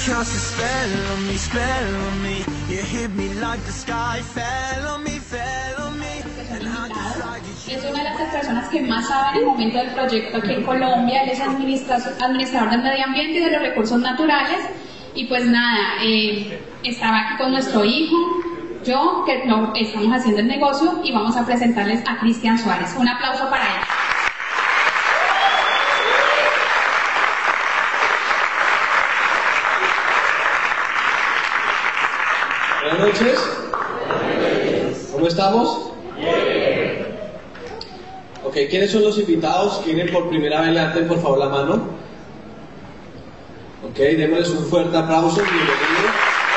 cast a spell on me. You hit me like the sky fell on me, fell on me. Es una de las personas que más sabe en el momento del proyecto aquí en Colombia. Él es administrador del medio ambiente y de los recursos naturales. Y pues nada, estaba aquí con nuestro hijo, yo, que estamos haciendo el negocio, y vamos a presentarles a Cristian Suárez. Un aplauso para él. Buenas noches. ¿Cómo estamos? Ok, ¿quiénes son los invitados? ¿Quieren por primera vez? Levanten por favor la mano. Ok, démosles un fuerte aplauso. Bienvenidos.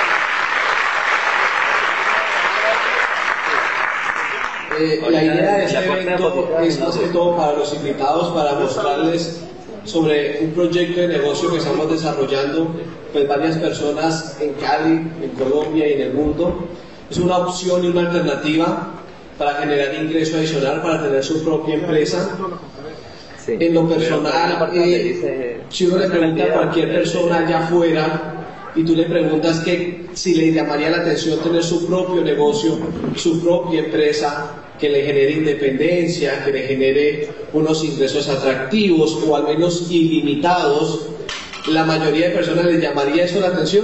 La idea de este evento es más que todo para los invitados, para mostrarles sobre un proyecto de negocio que estamos desarrollando, pues varias personas en Cali, en Colombia y en el mundo. Es una opción y una alternativa para generar ingreso adicional, para tener su propia empresa. En lo personal, si uno le pregunta a cualquier persona allá afuera y tú le preguntas que si le llamaría la atención tener su propio negocio, su propia empresa, que le genere independencia, que le genere unos ingresos atractivos o al menos ilimitados, la mayoría de personas les llamaría eso la atención.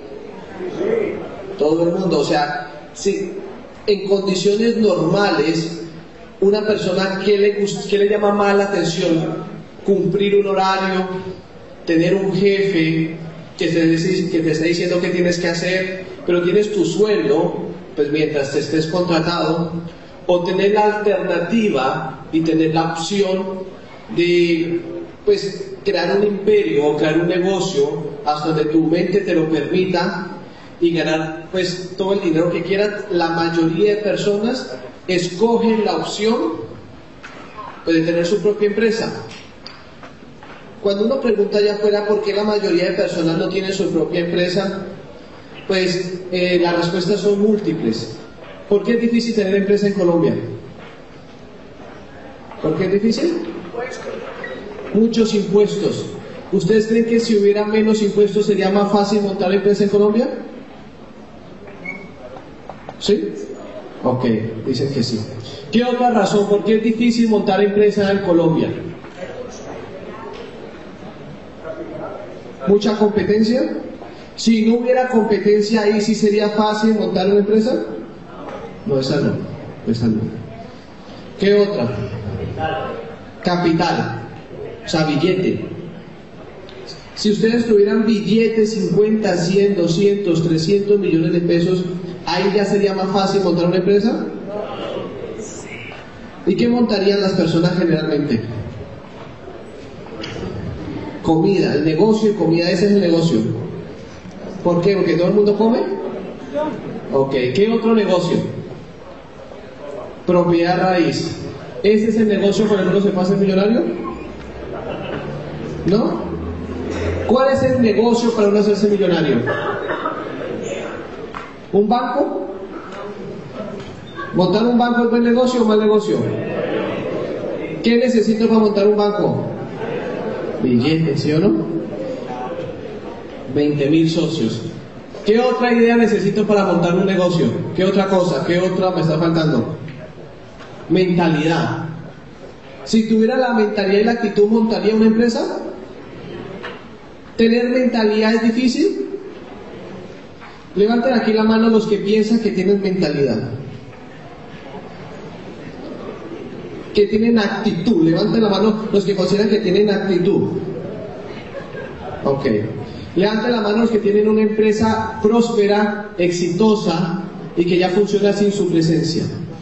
Todo el mundo, o sea, si en condiciones normales una persona que le llama más la atención, cumplir un horario, tener un jefe que te está diciendo qué tienes que hacer, pero tienes tu sueldo, pues mientras te estés contratado, o tener la alternativa y tener la opción de pues crear un imperio o crear un negocio hasta donde tu mente te lo permita y ganar pues todo el dinero que quieras. La mayoría de personas escogen la opción pues, de tener su propia empresa. Cuando uno pregunta allá afuera por qué la mayoría de personas no tienen su propia empresa, pues las respuestas son múltiples. ¿Por qué es difícil tener empresa en Colombia? ¿Por qué es difícil? Muchos impuestos. ¿Ustedes creen que si hubiera menos impuestos sería más fácil montar empresa en Colombia? ¿Sí? Ok, dicen que sí. ¿Qué otra razón? ¿Por qué es difícil montar empresa en Colombia? ¿Mucha competencia? Si no hubiera competencia ahí, ¿sí sería fácil montar una empresa? No, esa no. ¿Qué otra? Capital. O sea, billete. Si ustedes tuvieran billetes 50, 100, 200, 300 millones de pesos, ¿ahí ya sería más fácil montar una empresa? ¿Y qué montarían las personas generalmente? Comida, el negocio de comida, ese es el negocio. ¿Por qué? ¿Porque todo el mundo come? Ok, ¿qué otro negocio? Propiedad raíz. ¿Ese es el negocio por el que uno se pasa el millonario? ¿No? ¿Cuál es el negocio para uno hacerse millonario? ¿Un banco? ¿Montar un banco es buen negocio o mal negocio? ¿Qué necesito para montar un banco? Billetes, ¿sí o no? 20.000 socios. ¿Qué otra idea necesito para montar un negocio? ¿Qué otra cosa? ¿Qué otra me está faltando? Mentalidad. Si tuviera la mentalidad y la actitud, ¿montaría una empresa? ¿Tener mentalidad es difícil? Levanten aquí la mano los que piensan que tienen mentalidad, que tienen actitud. Levanten la mano los que consideran que tienen actitud. Ok. Levanten la mano los que tienen una empresa próspera, exitosa y que ya funciona sin su presencia.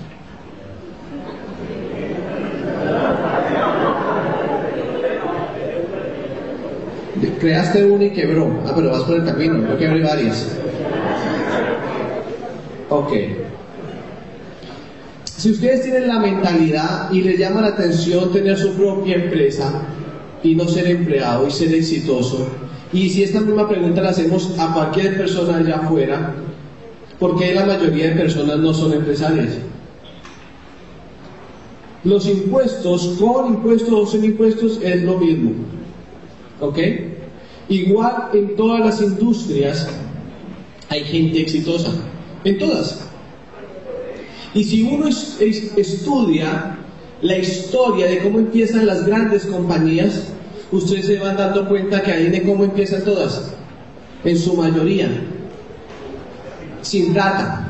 Creaste una y quebró. Ah, pero vas por el camino. Yo quebré varias. Ok. Si ustedes tienen la mentalidad y les llama la atención tener su propia empresa y no ser empleado y ser exitoso, y si esta misma pregunta la hacemos a cualquier persona allá afuera, ¿por qué la mayoría de personas no son empresarias? Los impuestos, con impuestos o sin impuestos, es lo mismo. ¿Ok? Igual en todas las industrias hay gente exitosa, en todas. Y si uno estudia la historia de cómo empiezan las grandes compañías, ustedes se van dando cuenta que ahí de cómo empiezan todas, en su mayoría, sin plata,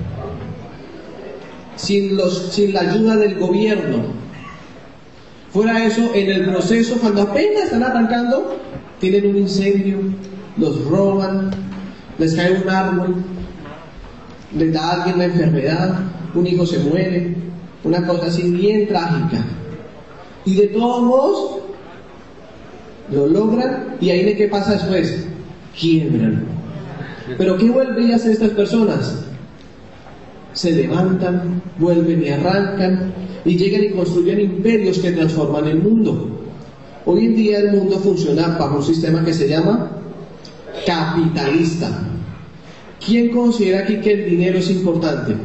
sin la ayuda del gobierno. Fuera de eso, en el proceso, cuando apenas están arrancando, tienen un incendio, los roban, les cae un árbol, les da a alguien una enfermedad, un hijo se muere, una cosa así bien trágica. Y de todos modos, lo logran, y ahí de qué pasa después, quiebran. Pero ¿qué vuelven a hacer estas personas? Se levantan, vuelven y arrancan, y llegan y construyen imperios que transforman el mundo. Hoy en día el mundo funciona bajo un sistema que se llama capitalista. ¿Quién considera aquí que el dinero es importante?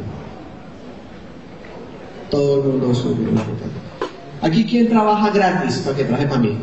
Todo el mundo es importante. Aquí, ¿quién trabaja gratis para que trabaje para mí?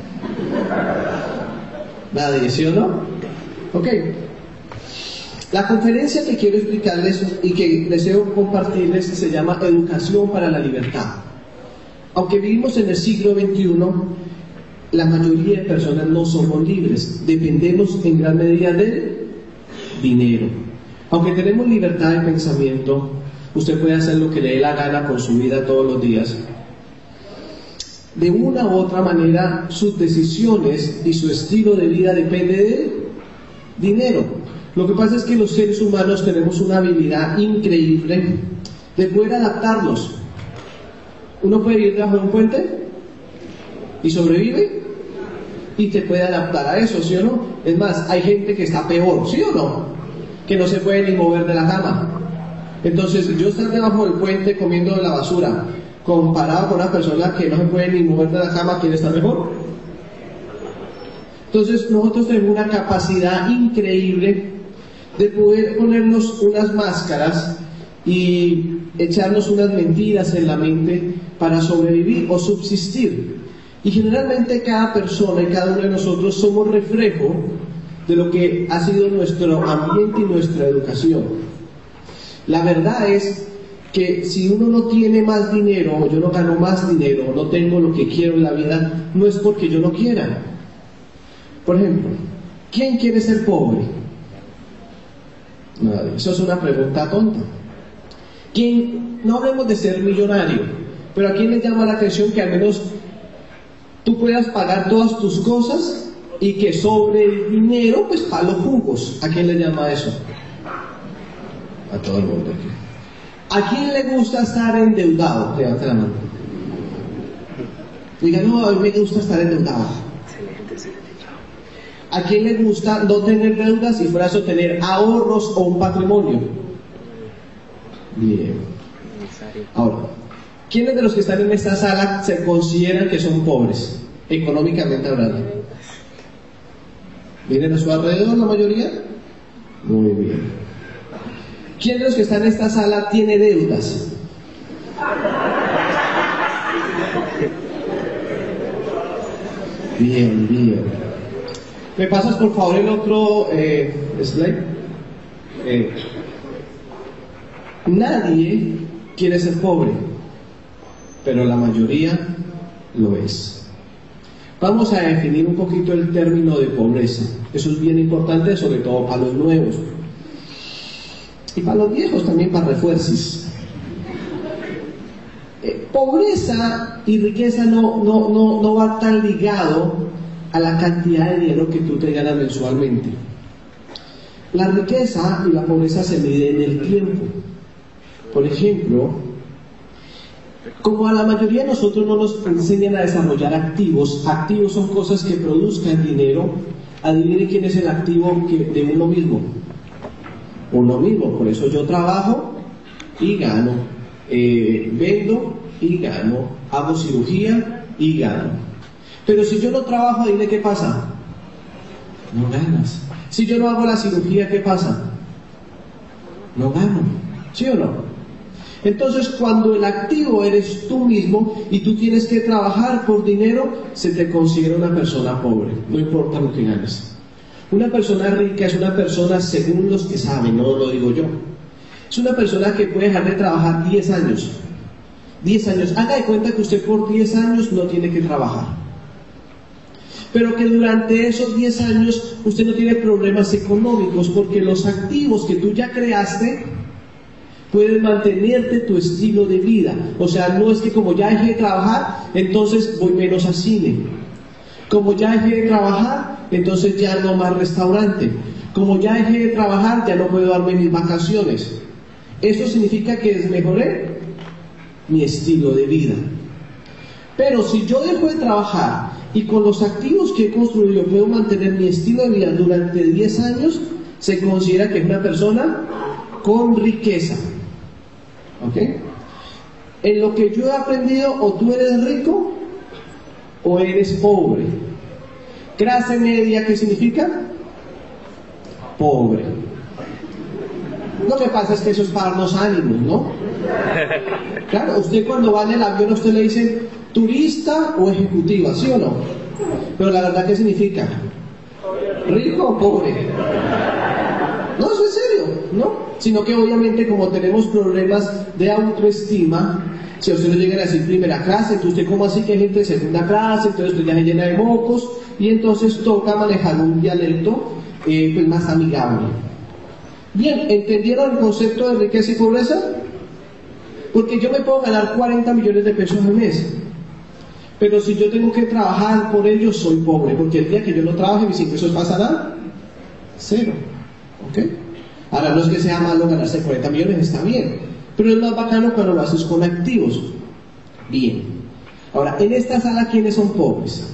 Nadie, ¿sí o no? Ok. La conferencia que quiero explicarles y que deseo compartirles se llama Educación para la Libertad. Aunque vivimos en el siglo XXI, la mayoría de personas no somos libres, dependemos en gran medida del dinero. Aunque tenemos libertad de pensamiento, usted puede hacer lo que le dé la gana con su vida todos los días. De una u otra manera, sus decisiones y su estilo de vida depende del dinero. Lo que pasa es que los seres humanos tenemos una habilidad increíble de poder adaptarnos. Uno puede vivir debajo de un puente y sobrevive y te puede adaptar a eso, ¿sí o no? Es más, hay gente que está peor, ¿sí o no? Que no se puede ni mover de la cama. Entonces, yo estar debajo del puente comiendo la basura, comparado con una persona que no se puede ni mover de la cama, ¿quién está mejor? Entonces, nosotros tenemos una capacidad increíble de poder ponernos unas máscaras y echarnos unas mentiras en la mente para sobrevivir o subsistir. Y generalmente cada persona y cada uno de nosotros somos reflejo de lo que ha sido nuestro ambiente y nuestra educación. La verdad es que si uno no tiene más dinero, o yo no gano más dinero, o no tengo lo que quiero en la vida, no es porque yo no quiera. Por ejemplo, ¿quién quiere ser pobre? Nadie. Eso es una pregunta tonta. ¿Quién? No hablemos de ser millonario, pero ¿a quién le llama la atención que al menos tú puedas pagar todas tus cosas y que sobre el dinero, pues para los jugos? ¿A quién le llama eso? A todo el mundo aquí. ¿A quién le gusta estar endeudado? Levanta la mano. Diga, no, a mí me gusta estar endeudado. ¿A quién le gusta no tener deudas y fuera eso tener ahorros o un patrimonio? Bien. Ahora, ¿quiénes de los que están en esta sala se consideran que son pobres, económicamente hablando? ¿Vienen a su alrededor la mayoría? Muy bien. ¿Quién de los que están en esta sala tiene deudas? Bien, bien. ¿Me pasas por favor el otro slide? Nadie quiere ser pobre, pero la mayoría lo es. Vamos a definir un poquito el término de pobreza. Eso es bien importante, sobre todo para los nuevos. Y para los viejos también, para refuerzos. Pobreza y riqueza no va tan ligado a la cantidad de dinero que tú te ganas mensualmente. La riqueza y la pobreza se miden en el tiempo. Por ejemplo, como a la mayoría de nosotros no nos enseñan a desarrollar activos, activos son cosas que produzcan dinero, adivinen quién es el activo de uno mismo. Uno mismo, por eso yo trabajo y gano, vendo y gano, hago cirugía y gano. Pero si yo no trabajo, dile qué pasa. No ganas. Si yo no hago la cirugía, ¿qué pasa? No gano. ¿Sí o no? Entonces, cuando el activo eres tú mismo y tú tienes que trabajar por dinero, se te considera una persona pobre, no importa lo que ganes. Una persona rica es una persona, según los que saben, no lo digo yo, es una persona que puede dejar de trabajar 10 años. 10 años. Haga de cuenta que usted por 10 años no tiene que trabajar. Pero que durante esos 10 años usted no tiene problemas económicos, porque los activos que tú ya creaste pueden mantenerte tu estilo de vida. O sea, no es que como ya dejé de trabajar, entonces voy menos a cine. Como ya dejé de trabajar, entonces ya no más restaurante. Como ya dejé de trabajar, ya no puedo darme mis vacaciones. Eso significa que desmejoré mi estilo de vida. Pero si yo dejo de trabajar y con los activos que he construido puedo mantener mi estilo de vida durante 10 años, se considera que es una persona con riqueza. ¿Ok? En lo que yo he aprendido, o tú eres rico o eres pobre. Clase media, ¿qué significa? Pobre. Lo que pasa es que eso es para darnos ánimos, ¿no? Claro, usted cuando va en el avión, a usted le dicen turista o ejecutiva, ¿sí o no? Pero la verdad, ¿qué significa? ¿Rico o pobre? No, eso es serio, ¿no? Sino que obviamente como tenemos problemas de autoestima, si a usted le llegan a decir primera clase, entonces usted como así que hay gente de segunda clase, entonces usted ya se llena de mocos, y entonces toca manejar un dialecto pues más amigable. Bien, ¿entendieron el concepto de riqueza y pobreza? Porque yo me puedo ganar 40 millones de pesos al mes, pero si yo tengo que trabajar por ellos, soy pobre, porque el día que yo no trabaje, mis ingresos pasarán 0. ¿Ok? Ahora, no es que sea malo ganarse 40 millones, está bien, pero es más bacano cuando lo haces con activos. Bien. Ahora, en esta sala, ¿quiénes son pobres?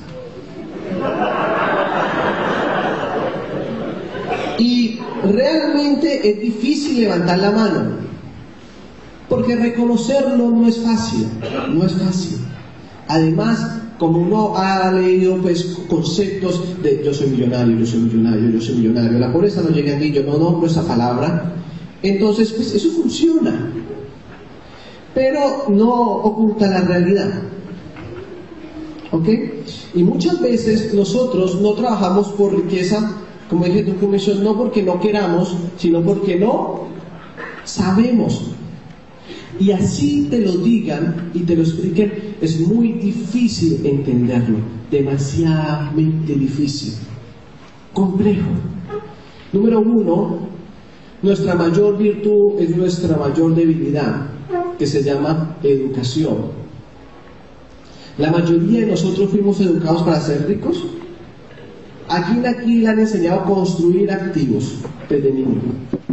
Y realmente es difícil levantar la mano, porque reconocerlo no es fácil, no es fácil. Además, como uno ha leído pues conceptos de yo soy millonario, yo soy millonario, yo soy millonario, la pobreza no llega a mí, yo no nombro esa palabra, entonces pues eso funciona, pero no oculta la realidad. ¿Ok? Y muchas veces nosotros no trabajamos por riqueza, como dije en tu comisión, no porque no queramos, sino porque no sabemos. Y así te lo digan y te lo expliquen, es muy difícil entenderlo, demasiadamente difícil, complejo. Número 1, nuestra mayor virtud es nuestra mayor debilidad, que se llama educación. La mayoría de nosotros fuimos educados para ser ricos. Aquí le han enseñado a construir activos desde niño.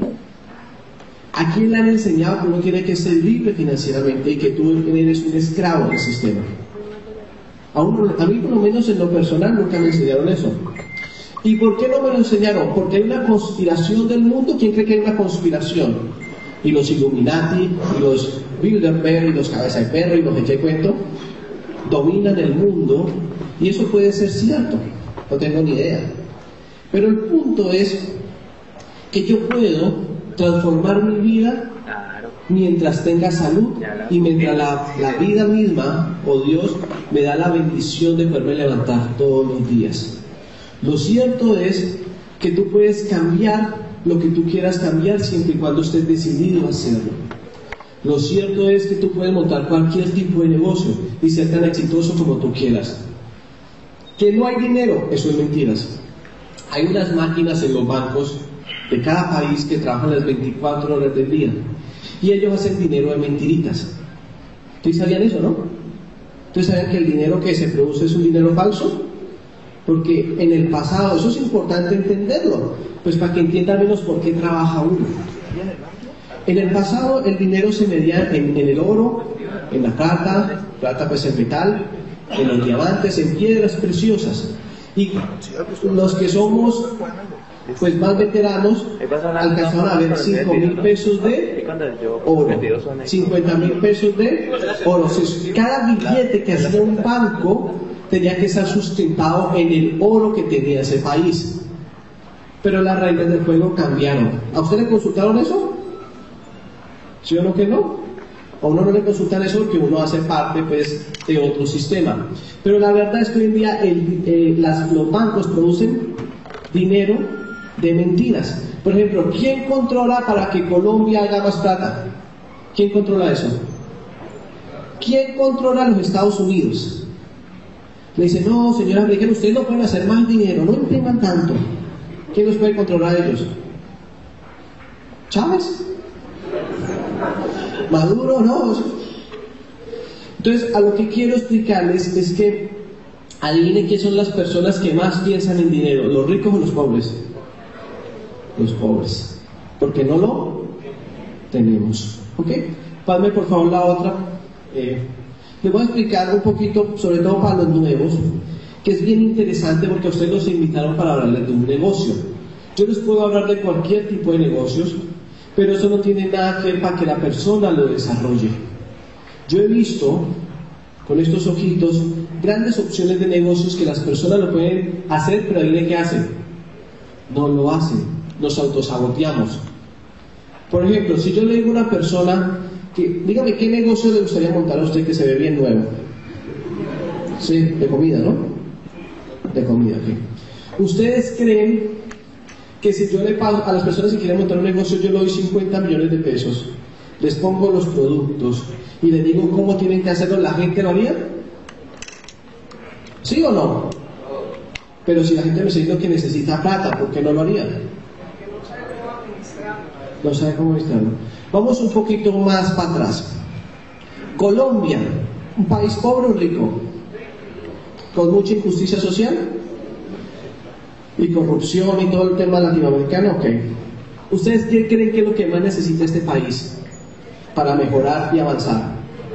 ¿A quién le han enseñado que uno tiene que ser libre financieramente y que tú eres un esclavo del sistema? A mí por lo menos en lo personal nunca me enseñaron eso. ¿Y por qué no me lo enseñaron? Porque hay una conspiración del mundo. ¿Quién cree que hay una conspiración? Y los Illuminati, y los Bilderberg, y los Cabeza de Perro, y los que te cuento, dominan el mundo, y eso puede ser cierto, no tengo ni idea. Pero el punto es que yo puedo transformar mi vida mientras tenga salud y mientras la vida misma, o Dios, me da la bendición de poderme levantar todos los días. Lo cierto es que tú puedes cambiar lo que tú quieras cambiar siempre y cuando estés decidido a hacerlo. Lo cierto es que tú puedes montar cualquier tipo de negocio y ser tan exitoso como tú quieras. Que no hay dinero, eso es mentiras. Hay unas máquinas en los bancos de cada país que trabajan las 24 horas del día y ellos hacen dinero de mentiritas. ¿Ustedes sabían eso, no? ¿Ustedes saben que el dinero que se produce es un dinero falso? Porque en el pasado, eso es importante entenderlo, pues para que entienda menos por qué trabaja uno. En el pasado el dinero se medía en el oro, en la plata pues en metal, en los diamantes, en piedras preciosas. Y los que somos pues más veteranos alcanzaron a ver 5.000 pesos de oro, 50.000 pesos de oro. Cada billete que hacía un banco tenía que estar sustentado en el oro que tenía ese país. Pero las reglas del juego cambiaron. ¿A usted le consultaron eso? ¿Sí o no que no? A uno no le consultan eso porque uno hace parte pues de otro sistema. Pero la verdad es que hoy en día los bancos producen dinero de mentiras. Por ejemplo, ¿quién controla para que Colombia haga más plata? ¿Quién controla eso? ¿Quién controla los Estados Unidos? Le dicen, no, señora americana, ustedes no pueden hacer más dinero, no impriman tanto. ¿Quién los puede controlar a ellos? ¿Chávez? ¿Maduro? No. Entonces, a lo que quiero explicarles es que adivinen quiénes son las personas que más piensan en dinero, ¿los ricos o los pobres? Los pobres, porque no lo tenemos. ¿Ok? Pásame por favor la otra. Les voy a explicar un poquito, sobre todo para los nuevos, que es bien interesante porque a ustedes los invitaron para hablarles de un negocio. Yo les puedo hablar de cualquier tipo de negocios, pero eso no tiene nada que ver para que la persona lo desarrolle. Yo he visto, con estos ojitos, grandes opciones de negocios que las personas lo pueden hacer, pero adivinen qué hacen. No lo hacen, nos autosaboteamos. Por ejemplo, si yo le digo a una persona que, dígame, ¿qué negocio le gustaría montar a usted que se ve bien nuevo? Sí, de comida, ¿no? De comida, ok. ¿Ustedes creen que si yo le pago a las personas que quieren montar un negocio, yo le doy 50 millones de pesos, les pongo los productos y les digo cómo tienen que hacerlo, la gente lo haría? ¿Sí o no? Pero si la gente me está diciendo que necesita plata, ¿por qué no lo haría? No sabe cómo administrarlo. Vamos un poquito más para atrás. Colombia, un país pobre o rico, con mucha injusticia social y corrupción y todo el tema latinoamericano, ok. ¿Ustedes qué creen que es lo que más necesita este país para mejorar y avanzar?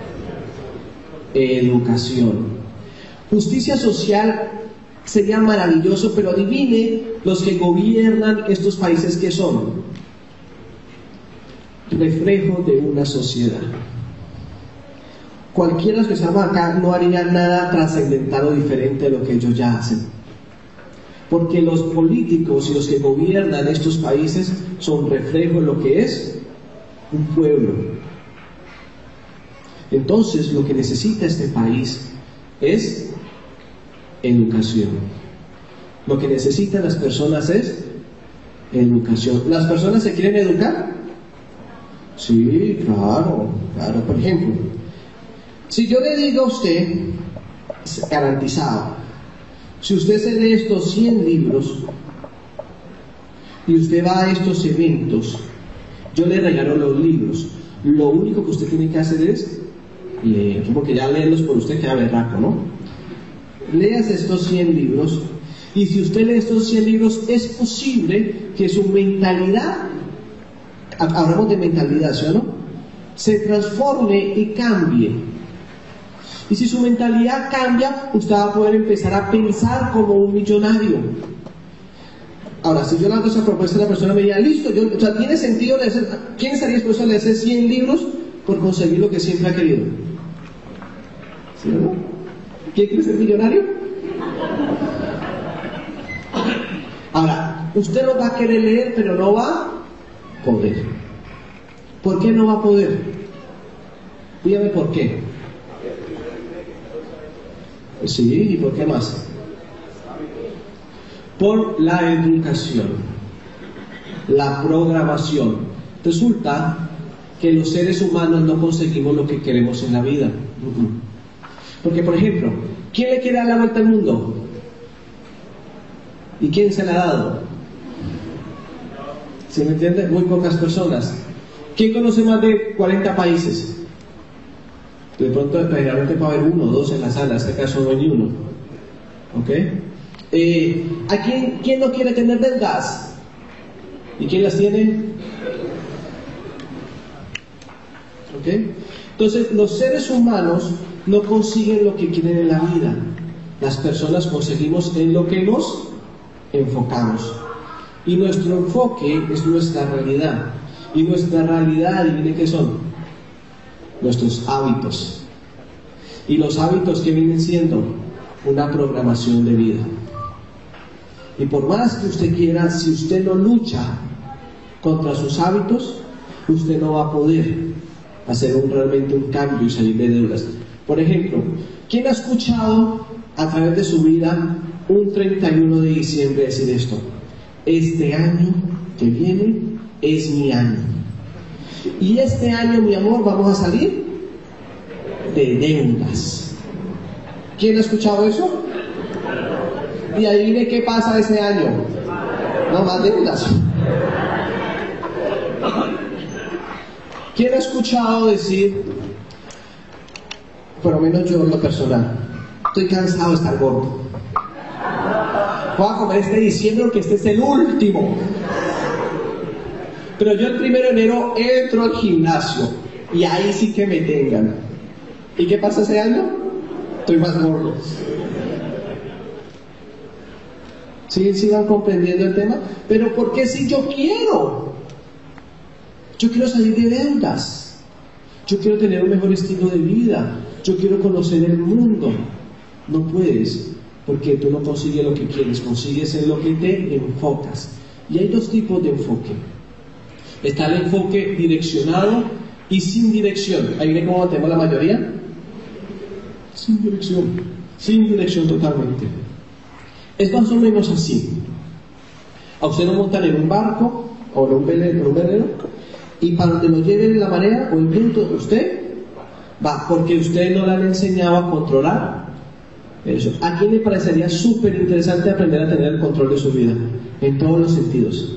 Educación. Justicia social sería maravilloso, pero adivine los que gobiernan estos países que son reflejo de una sociedad. Cualquiera que salga acá no haría nada trascendental o diferente de lo que ellos ya hacen, porque los políticos y los que gobiernan estos países son reflejo de lo que es un pueblo. Entonces lo que necesita este país es educación. Lo que necesitan las personas es educación. ¿Las personas se quieren educar? Sí, claro, claro. Por ejemplo, si yo le digo a usted, garantizado, si usted se lee estos 100 libros y usted va a estos eventos, yo le regalo los libros. Lo único que usted tiene que hacer es leer, porque ya leerlos por usted queda berraco, ¿no? Leas estos 100 libros, y si usted lee estos 100 libros, es posible que su mentalidad, hablamos de mentalidad, ¿sí o no?, se transforme y cambie. Y si su mentalidad cambia, usted va a poder empezar a pensar como un millonario. Ahora, si yo le hago esa propuesta, la persona me diría, listo, o sea, ¿tiene sentido leer? ¿Quién estaría dispuesto a leer 100 libros por conseguir lo que siempre ha querido? ¿Sí o no? ¿Quién quiere ser millonario? Ahora, usted lo va a querer leer, pero no va a poder. ¿Por qué no va a poder? Dígame por qué. Sí, ¿y por qué más? Por la educación, la programación. Resulta que los seres humanos no conseguimos lo que queremos en la vida. Porque, por ejemplo, ¿quién le quiere dar la vuelta al mundo? ¿Y quién se la ha dado? ¿Sí me entiende? Muy pocas personas. ¿Quién conoce más de 40 países? De pronto, generalmente puede haber 1 o 2 en la sala, en este caso no hay ni uno. ¿Ok? ¿A quién no quiere tener deudas? ¿Y quién las tiene? ¿Ok? Entonces, los seres humanos no consiguen lo que quieren en la vida. Las personas conseguimos en lo que nos enfocamos. Y nuestro enfoque es nuestra realidad. Y nuestra realidad, adivinen qué son. Nuestros hábitos. Y los hábitos que vienen siendo una programación de vida. Y por más que usted quiera, si usted no lucha contra sus hábitos, usted no va a poder. hacer realmente un cambio y salir de deudas. Por ejemplo, ¿quién ha escuchado a través de su vida un 31 de diciembre decir esto? Este año que viene es mi año. Y este año, mi amor, vamos a salir de deudas. ¿Quién ha escuchado eso? Y adivine qué pasa ese año. No más deudas. ¿Quién ha escuchado decir, por lo menos yo en lo personal, estoy cansado de estar gordo, voy a comer este diciembre porque este es el último? Pero yo el 1 de enero entro al gimnasio y ahí sí que me tengan. ¿Y qué pasa ese año? Estoy más gordo. ¿Sí van comprendiendo el tema? Pero ¿por qué si yo quiero? Yo quiero salir de deudas. Yo quiero tener un mejor estilo de vida. Yo quiero conocer el mundo. No puedes, porque tú no consigues lo que quieres, consigues en lo que te enfocas. Y hay dos tipos de enfoque. Está el enfoque direccionado y sin dirección. ¿Ahí ven cómo tenemos la mayoría? Sin dirección totalmente. Es más o menos así. A usted lo montan en un barco o en un velero y para donde lo lleve la marea o el viento, usted va, porque usted no le han enseñado a controlar eso. ¿A quién le parecería súper interesante aprender a tener el control de su vida? En todos los sentidos.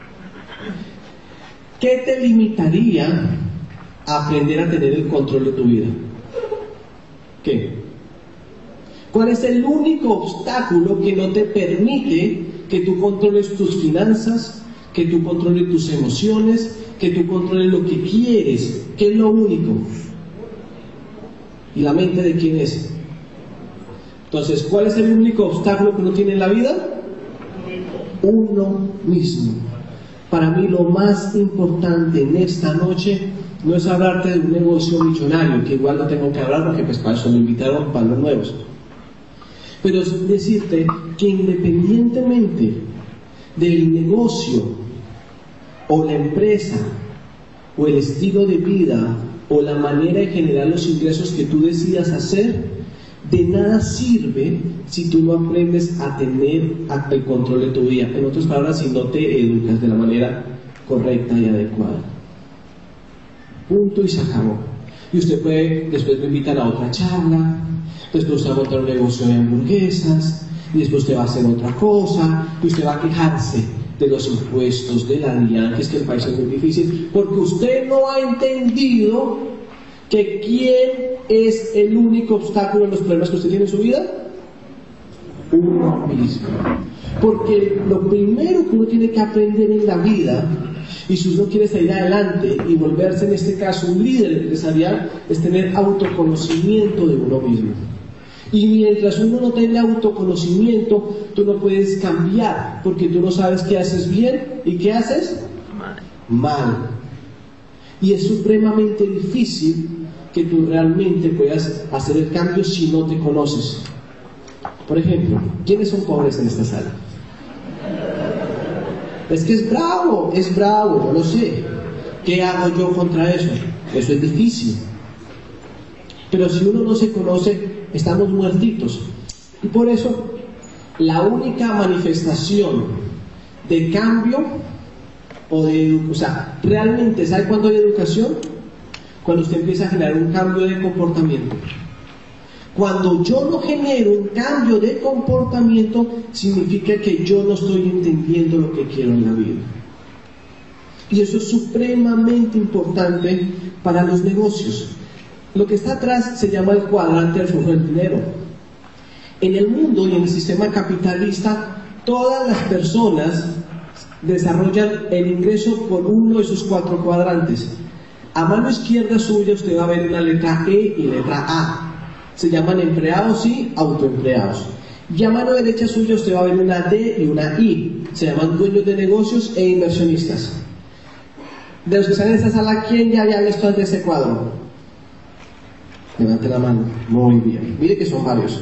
¿Qué te limitaría a aprender a tener el control de tu vida? ¿Qué? ¿Cuál es el único obstáculo que no te permite que tú controles tus finanzas, que tú controles tus emociones, que tú controles lo que quieres? ¿Qué es lo único? ¿Y la mente de quién es? Entonces, ¿cuál es el único obstáculo que uno tiene en la vida? Uno mismo. Para mí lo más importante en esta noche no es hablarte de un negocio millonario, que igual no tengo que hablar porque pues para eso me invitaron para los nuevos. Pero es decirte que independientemente del negocio o la empresa o el estilo de vida o la manera de generar los ingresos que tú decidas hacer, de nada sirve si tú no aprendes a tener el control de tu vida. En otras palabras, si no te educas de la manera correcta y adecuada. Punto y se acabó. Y usted puede, después me invitar a otra charla, después usted va a montar un negocio de hamburguesas, y después usted va a hacer otra cosa, y usted va a quejarse de los impuestos, de la DIAN, que es que el país es muy difícil, porque usted no ha entendido que quién es el único obstáculo en los problemas que usted tiene en su vida. Uno mismo. Porque lo primero que uno tiene que aprender en la vida, y si uno quiere salir adelante y volverse en este caso un líder empresarial, es tener autoconocimiento de uno mismo. Y mientras uno no tenga autoconocimiento, tú no puedes cambiar, porque tú no sabes qué haces bien y qué haces mal. Y es supremamente difícil que tú realmente puedas hacer el cambio si no te conoces. Por ejemplo, ¿quiénes son pobres en esta sala? Es que es bravo, yo lo sé. ¿Qué hago yo contra eso? Eso es difícil. Pero si uno no se conoce, estamos muertitos. Y por eso, la única manifestación de cambio realmente, ¿sabe cuándo hay educación? Cuando usted empieza a generar un cambio de comportamiento. Cuando yo no genero un cambio de comportamiento, significa que yo no estoy entendiendo lo que quiero en la vida. Y eso es supremamente importante para los negocios. Lo que está atrás se llama el cuadrante del flujo del dinero. En el mundo y en el sistema capitalista, todas las personas desarrollan el ingreso por uno de sus 4 cuadrantes. A mano izquierda suya usted va a ver una letra E y letra A. Se llaman empleados y autoempleados. Y a mano derecha suya usted va a ver una D y una I. Se llaman dueños de negocios e inversionistas. De los que están en esta sala, ¿quién ya había visto antes ese cuadro? Levante la mano. Muy bien. Mire que son varios.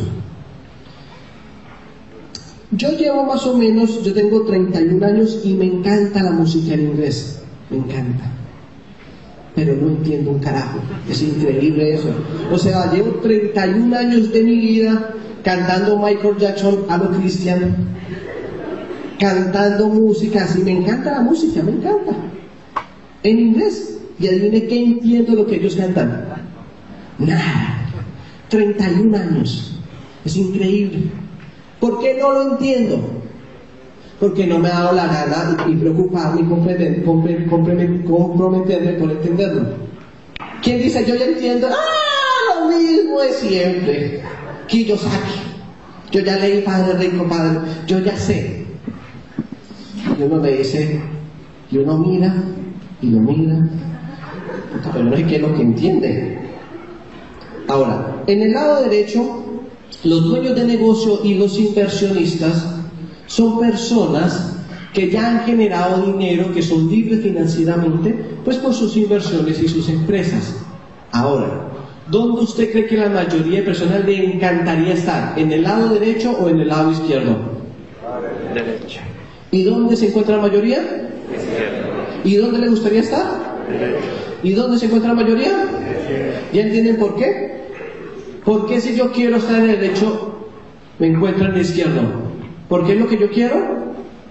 Yo llevo más o menos, yo tengo 31 años y me encanta la música en inglés. Me encanta. pero no entiendo un carajo. Es increíble eso. O sea, llevo 31 años de mi vida cantando Michael Jackson a lo cristiano, cantando música así. Me encanta la música, me encanta, en inglés, y adivine qué entiendo lo que ellos cantan. Nada. 31 años. Es increíble. ¿Por qué no lo entiendo? Porque no me ha dado la gana y preocuparme y comprometerme por entenderlo. ¿Quién dice yo ya entiendo? ¡Ah! Lo mismo de siempre. Kiyosaki. Yo ya leí Padre Rico, Padre. Yo ya sé. Y uno le dice, y uno mira, y lo mira, pero no sé qué es lo que entiende. Ahora, en el lado derecho, los dueños de negocio y los inversionistas son personas que ya han generado dinero, que son libres financieramente, pues por sus inversiones y sus empresas. Ahora, ¿dónde usted cree que la mayoría de personas le encantaría estar? ¿En el lado derecho o en el lado izquierdo? Derecho. ¿Y dónde se encuentra la mayoría? Izquierdo. ¿Y dónde le gustaría estar? Derecho. ¿Y dónde se encuentra la mayoría? ¿Ya entienden por qué? ¿Por qué si yo quiero estar en el derecho me encuentro en el izquierdo? ¿Por qué es lo que yo quiero?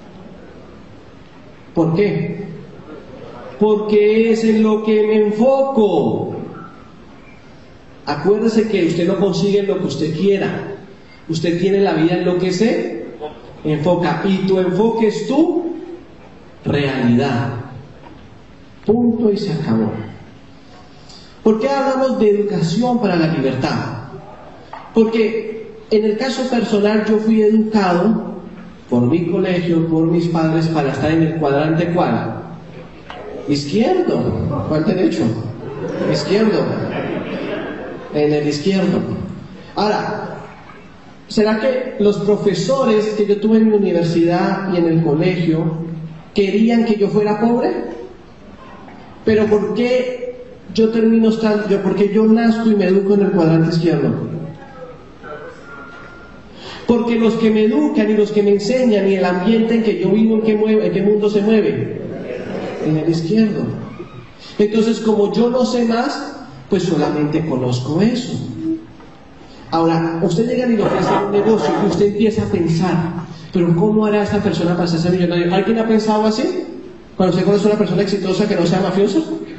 ¿Por qué? Porque es en lo que me enfoco. Acuérdese que usted no consigue en lo que usted quiera. Usted tiene la vida en lo que se enfoca. Y tu enfoque es tu realidad. Punto y se acabó. ¿Por qué hablamos de educación para la libertad? Porque en el caso personal yo fui educado por mi colegio, por mis padres, para estar en el cuadrante ¿cuál? Izquierdo. ¿Cuál derecho? Izquierdo. En el izquierdo. Ahora, ¿será que los profesores que yo tuve en mi universidad y en el colegio querían que yo fuera pobre? Pero ¿por qué yo termino estando, porque yo nazco y me educo en el cuadrante izquierdo? Porque los que me educan y los que me enseñan y el ambiente en que yo vivo, ¿en qué mundo se mueve? En el izquierdo. Entonces, como yo no sé más, pues solamente conozco eso. Ahora, usted llega y le ofrece un negocio y usted empieza a pensar, pero ¿cómo hará esta persona para ser millonario? ¿Alguien ha pensado así? Cuando usted conoce a una persona exitosa que no sea mafiosa.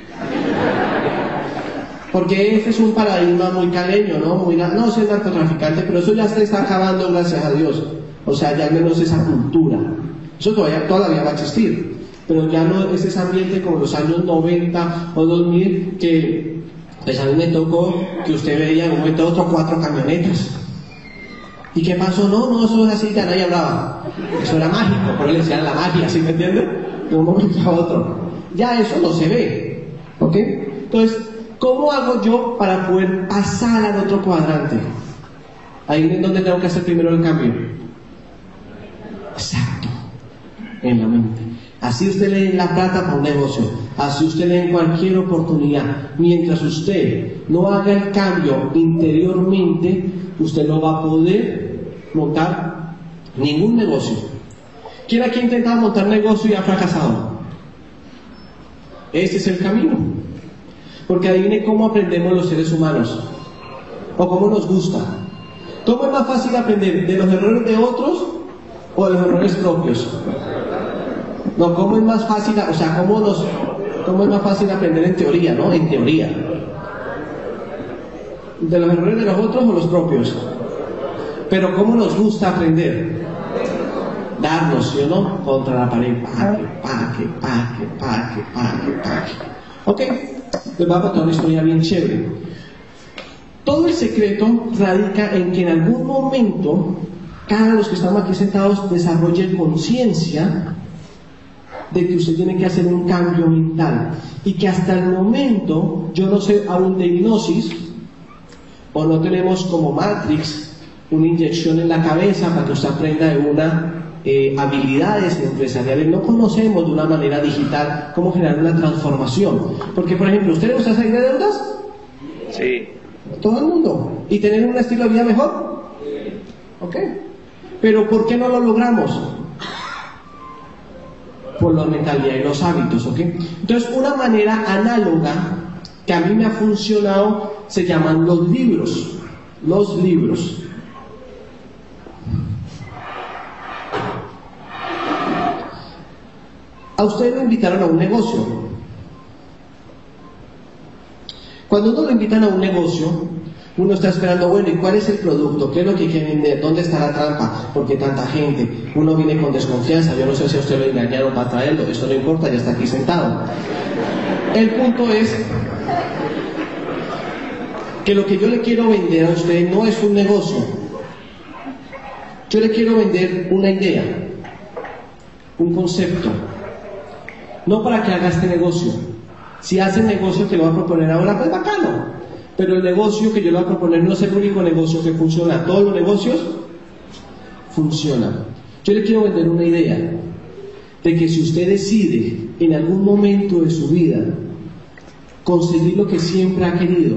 Porque ese es un paradigma muy caleño, ¿no? No soy narcotraficante, pero eso ya se está acabando, gracias a Dios. O sea, ya al menos esa cultura. Eso todavía va a existir. Pero ya no es ese ambiente como los años 90 o 2000 que pues a mí me tocó que usted veía en un momento otro 4 camionetas. ¿Y qué pasó? No, eso es así, ya nadie hablaba. Eso era mágico, por eso le decían la magia, ¿sí me entiende? De un momento a otro. Ya eso no se ve. ¿Ok? Entonces, ¿cómo hago yo para poder pasar al otro cuadrante? Ahí es donde tengo que hacer primero el cambio. Exacto. En la mente. Así usted le dé la plata para un negocio. Así usted le dé cualquier oportunidad. Mientras usted no haga el cambio interiormente, usted no va a poder montar ningún negocio. ¿Quién aquí ha intentado montar negocio y ha fracasado? Ese es el camino. Porque adivine cómo aprendemos los seres humanos, o cómo nos gusta. ¿Cómo es más fácil aprender? ¿De los errores de otros o de los errores propios? No, ¿cómo es más fácil? O sea, ¿cómo es más fácil aprender en teoría, no? En teoría. ¿De los errores de los otros o los propios? Pero ¿cómo nos gusta aprender? Darnos, ¿sí o no? Contra la pared. Paque. ¿Ok? Les voy a contar una historia bien chévere. Todo el secreto radica en que en algún momento cada uno de los que estamos aquí sentados desarrolle conciencia de que usted tiene que hacer un cambio mental y que hasta el momento yo no sé aún de hipnosis o no tenemos como Matrix una inyección en la cabeza para que usted aprenda de una habilidades empresariales. No conocemos de una manera digital cómo generar una transformación. Porque, por ejemplo, ¿usted le gusta salir de deudas? Sí. Todo el mundo. ¿Y tener un estilo de vida mejor? Ok. Pero ¿por qué no lo logramos? por la mentalidad y los hábitos, ¿ok? Entonces, una manera análoga que a mí me ha funcionado se llaman los libros. Los libros. A ustedes lo invitaron a un negocio. Cuando uno lo invitan a un negocio, uno está esperando, bueno, ¿y cuál es el producto? ¿Qué es lo que quiere vender? ¿Dónde está la trampa? ¿Por qué tanta gente? Uno viene con desconfianza. Yo no sé si a usted lo engañaron para traerlo, eso no importa, ya está aquí sentado. El punto es que lo que yo le quiero vender a usted no es un negocio. Yo le quiero vender una idea, un concepto. No para que haga este negocio. Si hace el negocio que lo va a proponer ahora, pues bacano. Pero el negocio que yo le voy a proponer no es el único negocio que funciona. Todos los negocios funcionan. Yo le quiero vender una idea de que si usted decide en algún momento de su vida conseguir lo que siempre ha querido,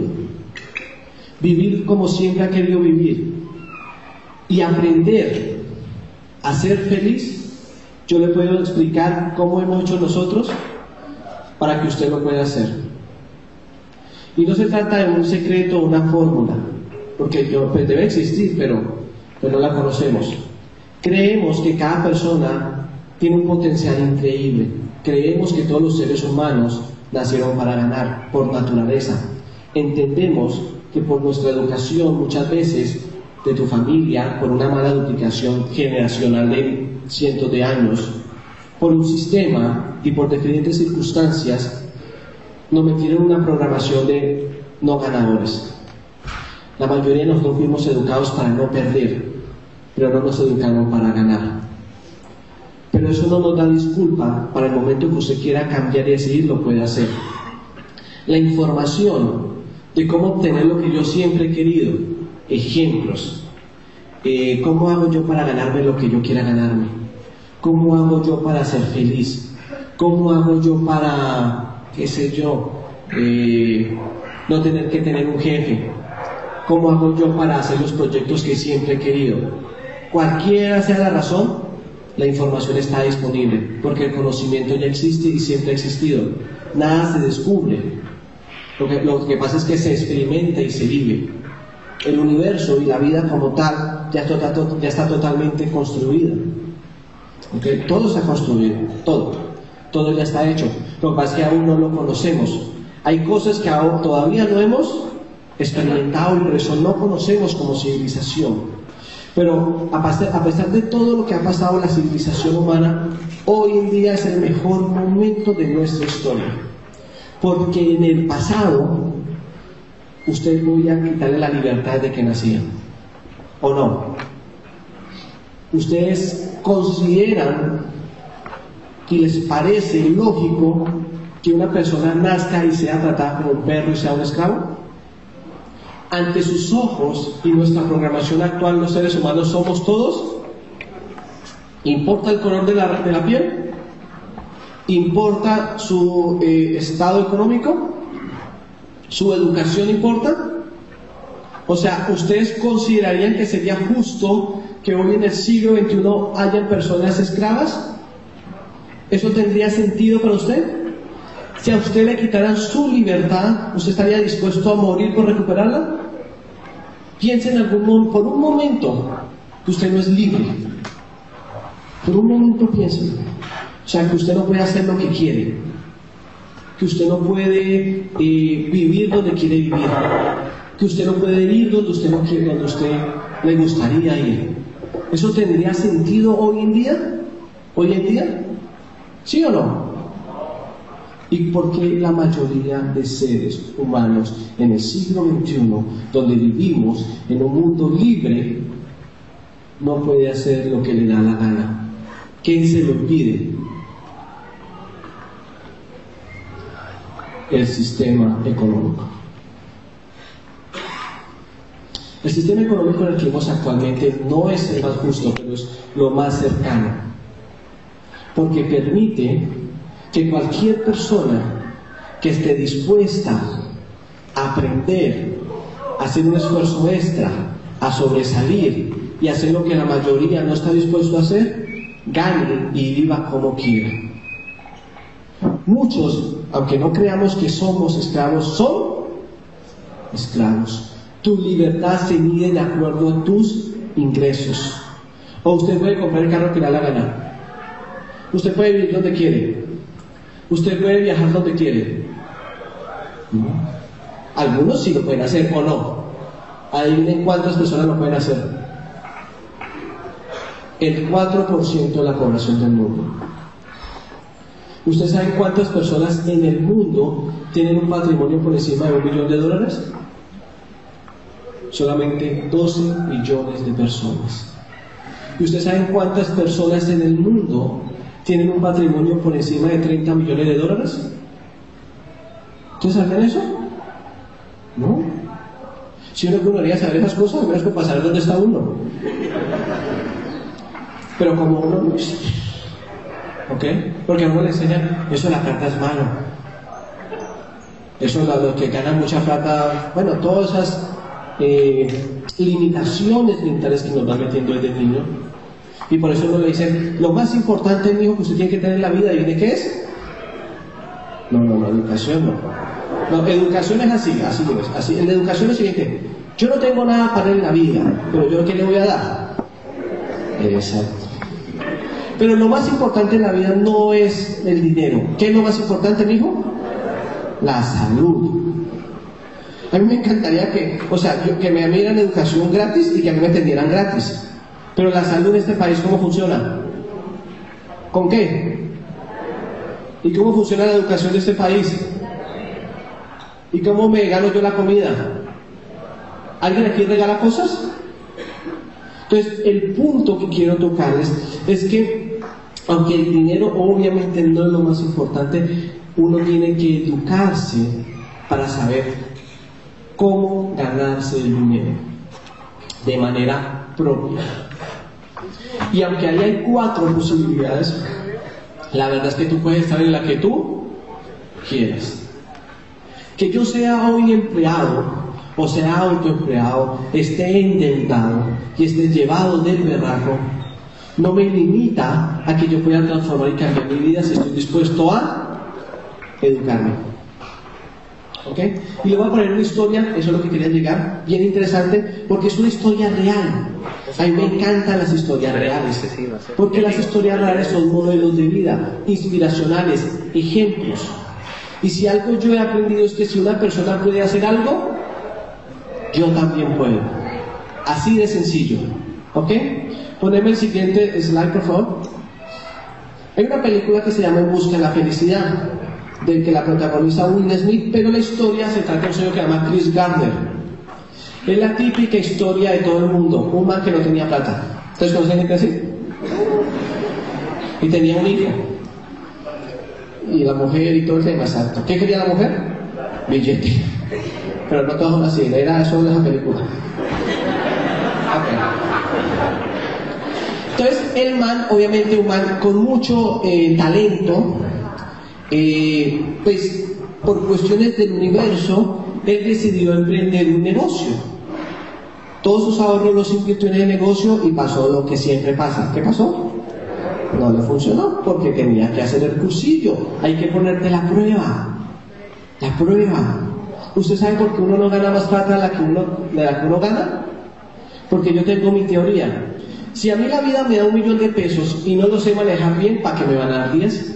vivir como siempre ha querido vivir y aprender a ser feliz, yo le puedo explicar cómo hemos hecho nosotros para que usted lo pueda hacer. Y no se trata de un secreto o una fórmula, porque pues debe existir, pero no la conocemos. Creemos que cada persona tiene un potencial increíble. Creemos que todos los seres humanos nacieron para ganar, por naturaleza. Entendemos que por nuestra educación, muchas veces, de tu familia, por una mala educación generacional de cientos de años, por un sistema y por diferentes circunstancias, nos metieron una programación de no ganadores. La mayoría de nosotros fuimos educados para no perder, pero no nos educaron para ganar. Pero eso no nos da disculpa para el momento que usted quiera cambiar y decidir, lo puede hacer. La información de cómo obtener lo que yo siempre he querido, ejemplos, cómo hago yo para ganarme lo que yo quiera ganarme, cómo hago yo para ser feliz, cómo hago yo para, qué sé yo, no tener que tener un jefe, cómo hago yo para hacer los proyectos que siempre he querido. Cualquiera sea la razón, la información está disponible, porque el conocimiento ya existe y siempre ha existido. Nada se descubre. Lo que pasa es que se experimenta y se vive. El universo y la vida como tal ya está totalmente construida. ¿Okay? Todo está construido, todo ya está hecho. Lo que pasa es que aún no lo conocemos. Hay cosas que aún todavía no hemos experimentado y por eso no conocemos como civilización. Pero a pesar de todo lo que ha pasado en la civilización humana, hoy en día es el mejor momento de nuestra historia. Porque en el pasado, usted podía quitarle la libertad de que nacían, ¿o no? ¿Ustedes consideran que les parece lógico que una persona nazca y sea tratada como un perro y sea un esclavo? Ante sus ojos y nuestra programación actual, los seres humanos somos todos. ¿Importa el color de la piel? ¿Importa su estado económico? ¿Su educación importa? O sea, ¿ustedes considerarían que sería justo que hoy en el siglo XXI haya personas esclavas? ¿Eso tendría sentido para usted? Si a usted le quitaran su libertad, ¿usted estaría dispuesto a morir por recuperarla? Piense por un momento que usted no es libre. Por un momento piense. O sea, que usted no puede hacer lo que quiere. Que usted no puede vivir donde quiere vivir. Que usted no puede ir donde usted no quiere, donde usted le gustaría ir. ¿Eso tendría sentido hoy en día? ¿Hoy en día? ¿Sí o no? ¿Y por qué la mayoría de seres humanos en el siglo XXI, donde vivimos en un mundo libre, no puede hacer lo que le da la gana? ¿Quién se lo impide? El sistema económico. El sistema económico en el que vivimos actualmente no es el más justo, pero es lo más cercano, porque permite que cualquier persona que esté dispuesta a aprender, a hacer un esfuerzo extra, a sobresalir y hacer lo que la mayoría no está dispuesto a hacer, gane y viva como quiera. Muchos, aunque no creamos que somos esclavos, son esclavos. Tu libertad se mide de acuerdo a tus ingresos. O usted puede comprar el carro que le da la gana. Usted puede vivir donde quiere. Usted puede viajar donde quiere. ¿No? Algunos sí lo pueden hacer o no. Adivinen cuántas personas lo pueden hacer. El 4% de la población del mundo. ¿Ustedes saben cuántas personas en el mundo tienen un patrimonio por encima de $1 millón? Solamente 12 millones de personas. ¿Y ustedes saben cuántas personas en el mundo tienen un patrimonio por encima de $30 millones? ¿Ustedes saben eso? ¿No? Si uno quería saber esas cosas, menos que pasar dónde está uno. Pero como uno no, ¿ok? Porque a uno le enseñan, eso de la plata es malo. Eso los que ganan mucha plata, bueno, todas esas limitaciones mentales que nos van metiendo desde niño. Y por eso uno le dicen, lo más importante, mijo, que usted tiene que tener en la vida, ¿y de qué es? No, educación no. No, educación es así. En la educación es lo siguiente: yo no tengo nada para él en la vida, pero yo ¿qué le voy a dar? Exacto. Pero lo más importante en la vida no es el dinero. ¿Qué es lo más importante, mijo? La salud. A mí me encantaría que me dieran educación gratis y que a mí me atendieran gratis. Pero la salud en este país, ¿cómo funciona? ¿Con qué? ¿Y cómo funciona la educación de este país? ¿Y cómo me gano yo la comida? ¿Alguien aquí regala cosas? Entonces, el punto que quiero tocarles es que, aunque el dinero obviamente no es lo más importante, uno tiene que educarse para saber cómo ganarse el dinero de manera propia. Y aunque ahí hay 4 posibilidades, la verdad es que tú puedes estar en la que tú quieras. Que yo sea hoy empleado o sea autoempleado, esté endeudado y esté llevado del berraco, no me limita a que yo pueda transformar y cambiar mi vida si estoy dispuesto a educarme. ¿Ok? Y le voy a poner una historia, eso es lo que quería llegar, bien interesante, porque es una historia real. A mí me encantan las historias reales, porque las historias reales son modelos de vida, inspiracionales, ejemplos. Y si algo yo he aprendido es que si una persona puede hacer algo, yo también puedo. Así de sencillo. ¿Ok? Poneme el siguiente slide, por favor. Hay una película que se llama En busca de la felicidad, del que la protagoniza Will Smith, pero la historia se trata de un señor que se llama Chris Gardner. Es la típica historia de todo el mundo, un man que no tenía plata. ¿Ustedes conocen gente así? Y tenía un hijo. Y la mujer y todo el tema, exacto. ¿Qué quería la mujer? Billete. Pero no todos son así, era eso de esa película. Okay. Entonces, el man, obviamente un man con mucho talento, pues por cuestiones del universo, él decidió emprender un negocio. Todos sus ahorros los invirtió en el negocio y pasó lo que siempre pasa. ¿Qué pasó? No le funcionó porque tenía que hacer el cursillo. Hay que ponerte la prueba. La prueba. ¿Usted sabe por qué uno no gana más plata de la que uno gana? Porque yo tengo mi teoría. Si a mí la vida me da $1 millón y no lo sé manejar bien, ¿para qué me van a dar 10?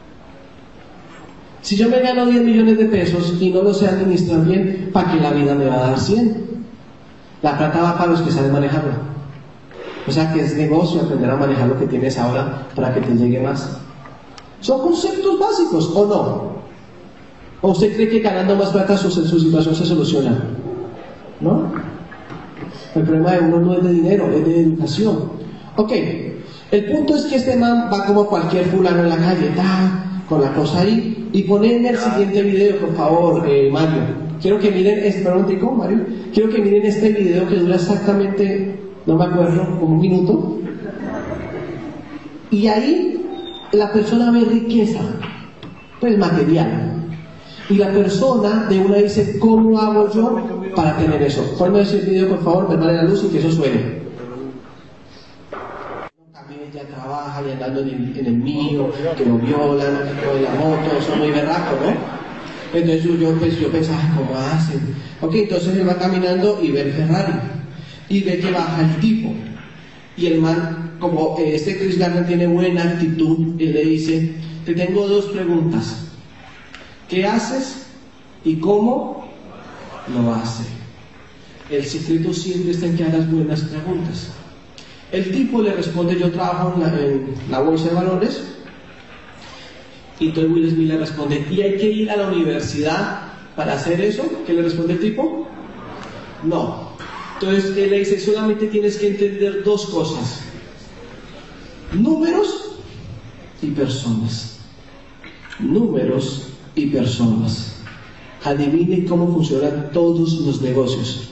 Si yo me gano 10 millones de pesos y no lo sé administrar bien, ¿para qué la vida me va a dar 100? La plata va para los que saben manejarla. O sea que es negocio aprender a manejar lo que tienes ahora para que te llegue más. Son conceptos básicos, ¿o no? ¿O usted cree que ganando más plata su situación se soluciona? ¿No? El problema de uno no es de dinero, es de educación. Ok, el punto es que este man va como cualquier fulano en la calle, con la cosa ahí, y ponenme el siguiente video, por favor, Mario. Quiero que miren Mario. Quiero que miren este video que dura exactamente, no me acuerdo, como 1 minuto. Y ahí la persona ve riqueza, pues material. Y la persona de una dice, ¿cómo hago yo para tener eso? Ponme ese video, por favor, me vale la luz y que eso suene. No camine ya trabaja y andando en el mío, que lo violan, o en la moto, eso es muy berraco, ¿no? Entonces yo pensaba, ¿cómo hacen? Ok, entonces él va caminando y ve el Ferrari, y ve que baja el tipo, y el man, como este Chris Gardner tiene buena actitud, él le dice, te tengo dos preguntas, ¿qué haces y cómo lo hace? El secreto siempre está en que hagas buenas preguntas. El tipo le responde, yo trabajo en la bolsa de valores. Y entonces Will Smith le responde, ¿y hay que ir a la universidad para hacer eso? ¿Qué le responde el tipo? No. Entonces él le dice, solamente tienes que entender dos cosas: números y personas. Números y personas. Adivine cómo funcionan todos los negocios.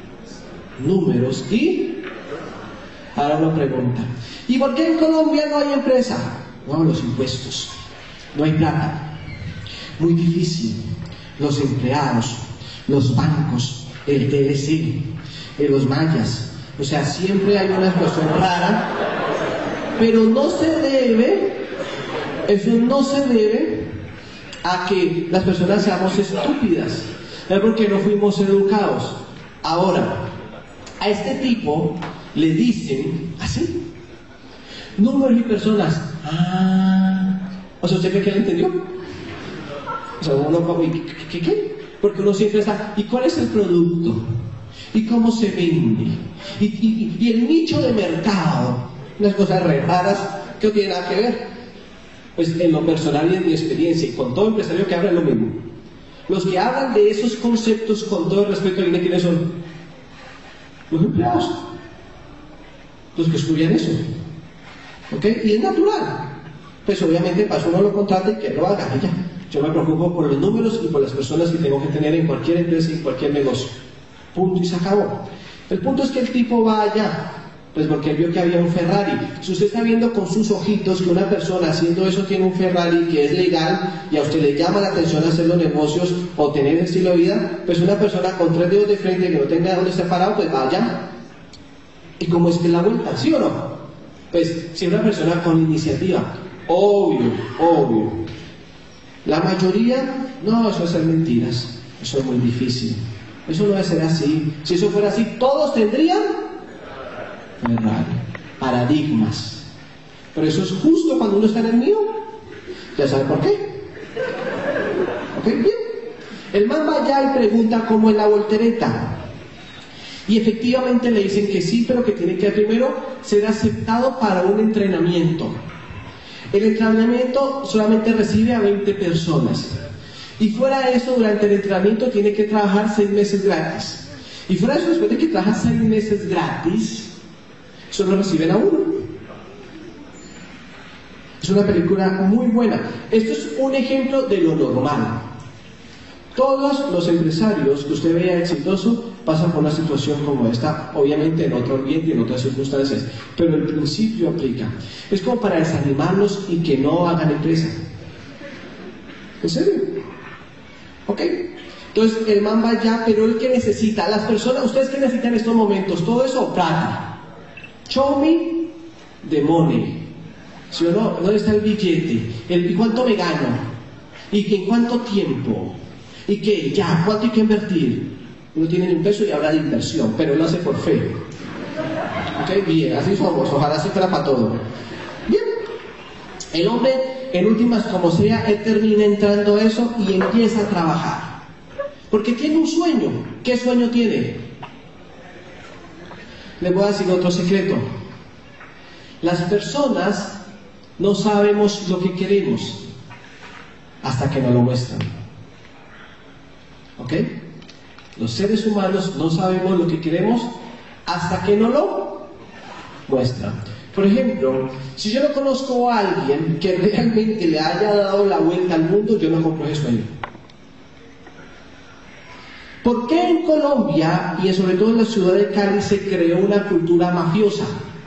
Números y... Ahora una pregunta. ¿Y por qué en Colombia no hay empresa? No, los impuestos. No hay plata. Muy difícil. Los empleados, los bancos, el TLC, los mayas. O sea, siempre hay una situación rara. Pero no se debe, eso no se debe a que las personas seamos estúpidas. Es porque no fuimos educados. Ahora, a este tipo le dicen así: números y personas. O sea, ¿usted cree que él entendió? O sea, uno como, ¿qué? Porque uno siempre está, ¿y cuál es el producto? ¿Y cómo se vende? ¿Y el nicho de mercado? Unas cosas re raras que no tienen nada que ver. Pues en lo personal y en mi experiencia, y con todo empresario que habla es lo mismo. Los que hablan de esos conceptos con todo el respeto, ¿y quiénes son? Los empleados. Los que estudian eso. ¿Ok? Y es natural. Pues obviamente para eso uno lo contrata y que lo haga y ya. Yo me preocupo por los números y por las personas que tengo que tener en cualquier empresa y en cualquier negocio. Punto y se acabó. El punto es que el tipo va allá, pues porque él vio que había un Ferrari. Si usted está viendo con sus ojitos que una persona haciendo eso tiene un Ferrari que es legal y a usted le llama la atención hacer los negocios o tener el estilo de vida, pues una persona con 3 dedos de frente que no tenga donde estar parado, pues vaya. ¿Y cómo es que la vuelta? ¿Sí o no? Pues si una persona con iniciativa, obvio. La mayoría, no, eso es ser mentiras, eso es muy difícil, eso no debe ser así. Si eso fuera así, todos tendrían paradigmas. Pero eso es justo cuando uno está en el mío. ¿Ya sabe por qué? ¿Ok? Bien. El man va allá y pregunta cómo es la voltereta. Y efectivamente le dicen que sí, pero que tiene que primero ser aceptado para un entrenamiento. El entrenamiento solamente recibe a 20 personas. Y fuera de eso, durante el entrenamiento tiene que trabajar 6 meses gratis. Y fuera de eso, después de que trabaja 6 meses gratis, solo reciben a uno. Es una película muy buena. Esto es un ejemplo de lo normal. Todos los empresarios que usted vea exitoso pasan por una situación como esta, obviamente en otro ambiente y en otras circunstancias, pero el principio aplica. Es como para desanimarlos y que no hagan empresa. ¿En serio? ¿Ok? Entonces el man va allá, pero él que necesita, las personas, ustedes que necesitan en estos momentos, todo eso, plata. Show me the money. ¿Sí o no? ¿Dónde está el billete? ¿Y cuánto me gano? ¿Y en cuánto tiempo? ¿Y qué? Ya, ¿cuánto hay que invertir? Uno tiene un peso y habla de inversión, pero él lo hace por fe. ¿Ok? Bien, así somos, ojalá así fuera para todo. Bien. El hombre, en últimas, como sea, él termina entrando a eso y empieza a trabajar. Porque tiene un sueño. ¿Qué sueño tiene? Les voy a decir otro secreto. Las personas no sabemos lo que queremos hasta que nos lo muestran. ¿Ok? Los seres humanos no sabemos lo que queremos hasta que nos lo muestran. Por ejemplo, si yo no conozco a alguien que realmente le haya dado la vuelta al mundo, yo no compro ese sueño. ¿Por qué en Colombia y sobre todo en la ciudad de Cali se creó una cultura mafiosa?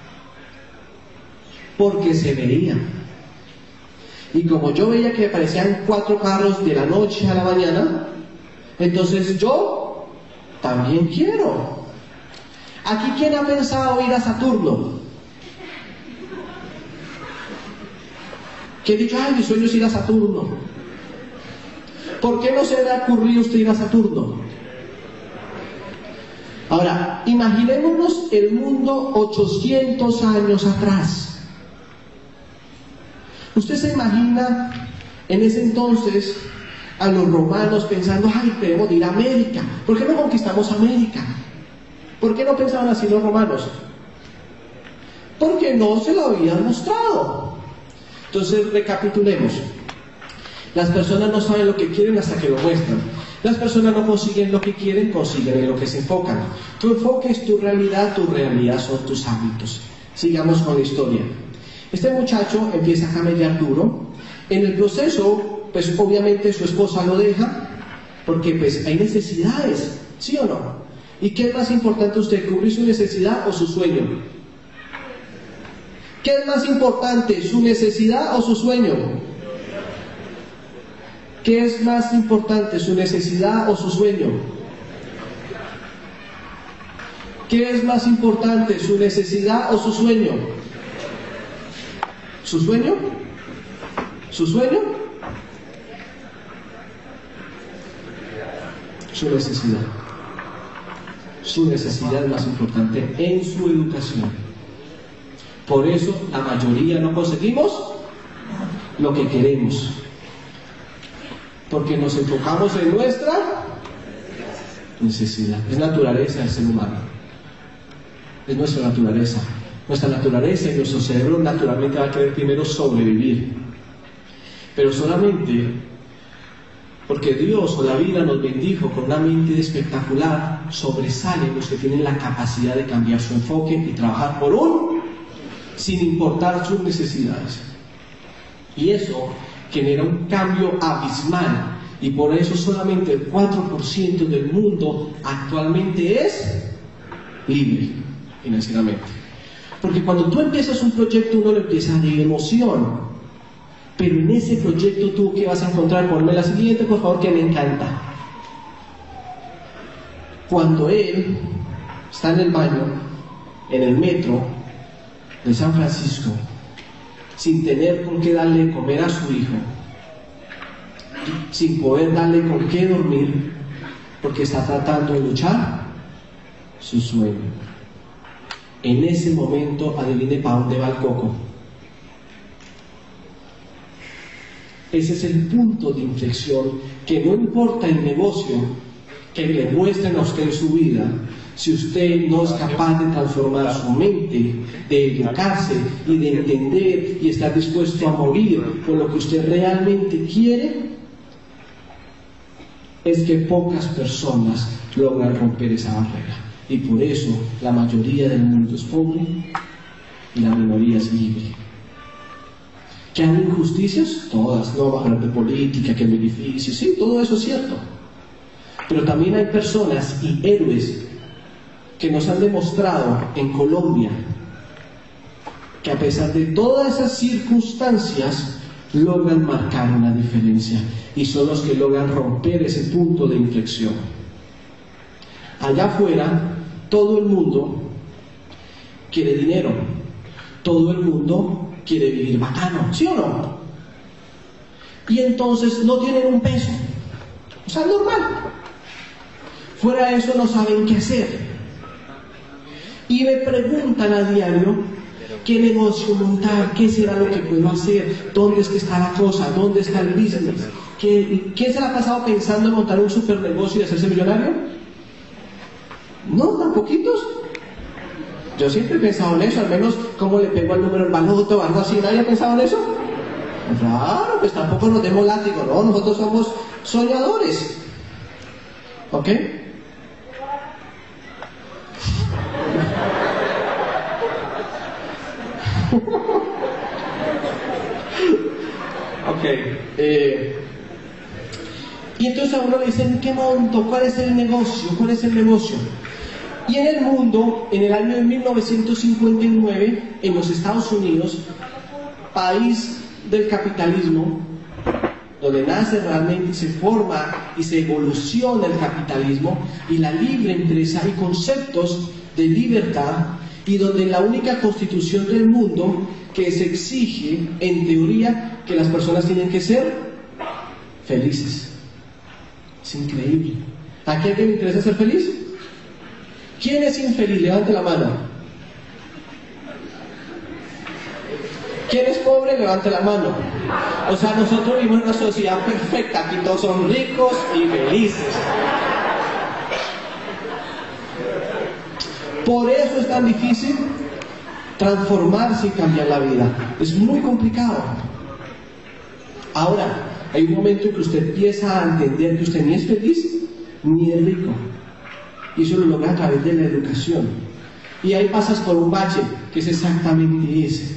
Porque se veía. Y como yo veía que me aparecían 4 carros de la noche a la mañana, entonces yo también quiero. Aquí, ¿quién ha pensado ir a Saturno? que he dicho, ay, mi sueño es ir a Saturno. ¿Por qué no se le ha ocurrido usted ir a Saturno? Ahora, imaginémonos el mundo 800 años atrás. ¿Usted se imagina en ese entonces a los romanos pensando, ay, debemos ir a América? ¿Por qué no conquistamos América? ¿Por qué no pensaban así los romanos? Porque no se lo habían mostrado. Entonces, recapitulemos. Las personas no saben lo que quieren hasta que lo muestran. Las personas no consiguen lo que quieren, consiguen en lo que se enfocan. Tu enfoque es tu realidad son tus hábitos. Sigamos con la historia. Este muchacho empieza a camellar duro. En el proceso, pues obviamente su esposa lo deja, porque pues hay necesidades, ¿sí o no? ¿Y qué es más importante a usted, cubrir su necesidad o su sueño? ¿Qué es más importante, su necesidad o su sueño? ¿Qué es más importante, su necesidad o su sueño? ¿Qué es más importante, su necesidad o su sueño? ¿Su sueño? ¿Su sueño? Su necesidad. Su necesidad es más importante en su educación. Por eso la mayoría no conseguimos lo que queremos. Porque nos enfocamos en nuestra necesidad. Es naturaleza del ser humano. Es nuestra naturaleza. Nuestra naturaleza y nuestro cerebro naturalmente va a querer primero sobrevivir. Pero solamente porque Dios o la vida nos bendijo con una mente espectacular, sobresalen los que tienen la capacidad de cambiar su enfoque y trabajar por sin importar sus necesidades. Y eso genera un cambio abismal, y por eso solamente el 4% del mundo actualmente es libre financieramente. Porque cuando tú empiezas un proyecto, uno lo empieza de emoción, pero en ese proyecto tú, ¿qué vas a encontrar? Ponme la siguiente, por favor, que me encanta. Cuando él está en el baño, en el metro de San Francisco, sin tener con qué darle de comer a su hijo, sin poder darle con qué dormir, porque está tratando de luchar su sueño. En ese momento, adivine para dónde va el coco. Ese es el punto de inflexión, que no importa el negocio que le muestren a usted en su vida, si usted no es capaz de transformar su mente, de educarse y de entender y estar dispuesto a morir por lo que usted realmente quiere, es que pocas personas logran romper esa barrera. Y por eso la mayoría del mundo es pobre y la minoría es libre. ¿Que hay injusticias? Todas. No vamos a hablar de política, que es muy difícil. Sí, todo eso es cierto. Pero también hay personas y héroes que nos han demostrado en Colombia que a pesar de todas esas circunstancias logran marcar una diferencia, y son los que logran romper ese punto de inflexión. Allá afuera todo el mundo quiere dinero, todo el mundo quiere vivir bacano, ¿sí o no? Y entonces no tienen un peso, o sea, normal. Fuera de eso no saben qué hacer. Y me preguntan a diario, ¿qué negocio montar? ¿Qué será lo que puedo hacer? ¿Dónde es que está la cosa? ¿Dónde está el business? ¿Quién se la ha pasado pensando en montar un super negocio y hacerse millonario? No, tan poquitos. Yo siempre he pensado en eso, al menos cómo le pego al número en baloto o algo así. ¿Nadie ha pensado en eso? Claro, pues tampoco nos demos látigo, ¿no? Nosotros somos soñadores. ¿Ok? Ok. Y entonces a uno le dicen, ¿qué monto? ¿Cuál es el negocio? ¿Cuál es el negocio? Y en el mundo, en el año de 1959, en los Estados Unidos, país del capitalismo, donde nace realmente y se forma y se evoluciona el capitalismo y la libre empresa y conceptos de libertad, y donde la única constitución del mundo que se exige, en teoría, que las personas tienen que ser felices. Es increíble. ¿A quién le interesa ser feliz? ¿Quién es infeliz? Levante la mano. ¿Quién es pobre? Levante la mano. O sea, nosotros vivimos en una sociedad perfecta. Aquí todos son ricos y felices. Por eso es tan difícil transformarse y cambiar la vida. Es muy complicado. Ahora, hay un momento en que usted empieza a entender que usted ni es feliz ni es rico. Y eso lo logra a través de la educación. Y ahí pasas por un bache, que es exactamente ese.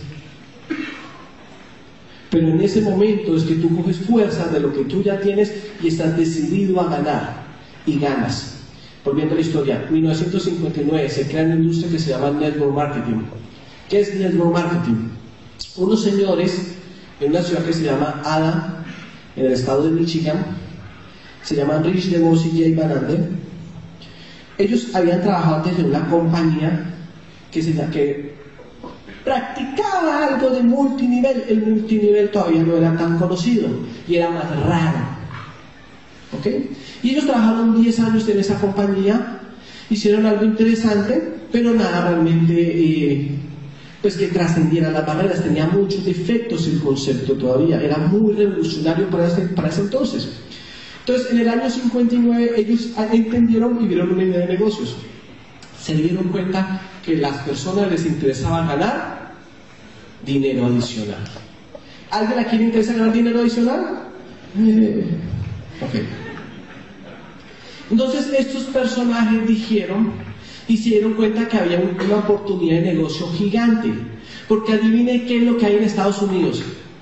Pero en ese momento es que tú coges fuerzas de lo que tú ya tienes y estás decidido a ganar. Y ganas. Volviendo a la historia, en 1959 se crea una industria que se llama Network Marketing. ¿Qué es Network Marketing? Unos señores en una ciudad que se llama Ada, en el estado de Michigan, se llaman Rich DeVos y Jay Van Andel. Ellos habían trabajado antes en una compañía que practicaba algo de multinivel. El multinivel todavía no era tan conocido y era más raro. ¿Ok? Y ellos trabajaron 10 años en esa compañía, hicieron algo interesante, pero nada realmente pues que trascendiera las barreras. Tenía muchos defectos el concepto todavía, era muy revolucionario para ese entonces. Entonces, en el año 59 ellos entendieron y vieron una idea de negocios. Se dieron cuenta que a las personas les interesaba ganar dinero adicional. ¿Alguien aquí le interesa ganar dinero adicional? Ok. Entonces, estos personajes dijeron y se dieron cuenta que había una oportunidad de negocio gigante. Porque adivine qué es lo que hay en Estados Unidos.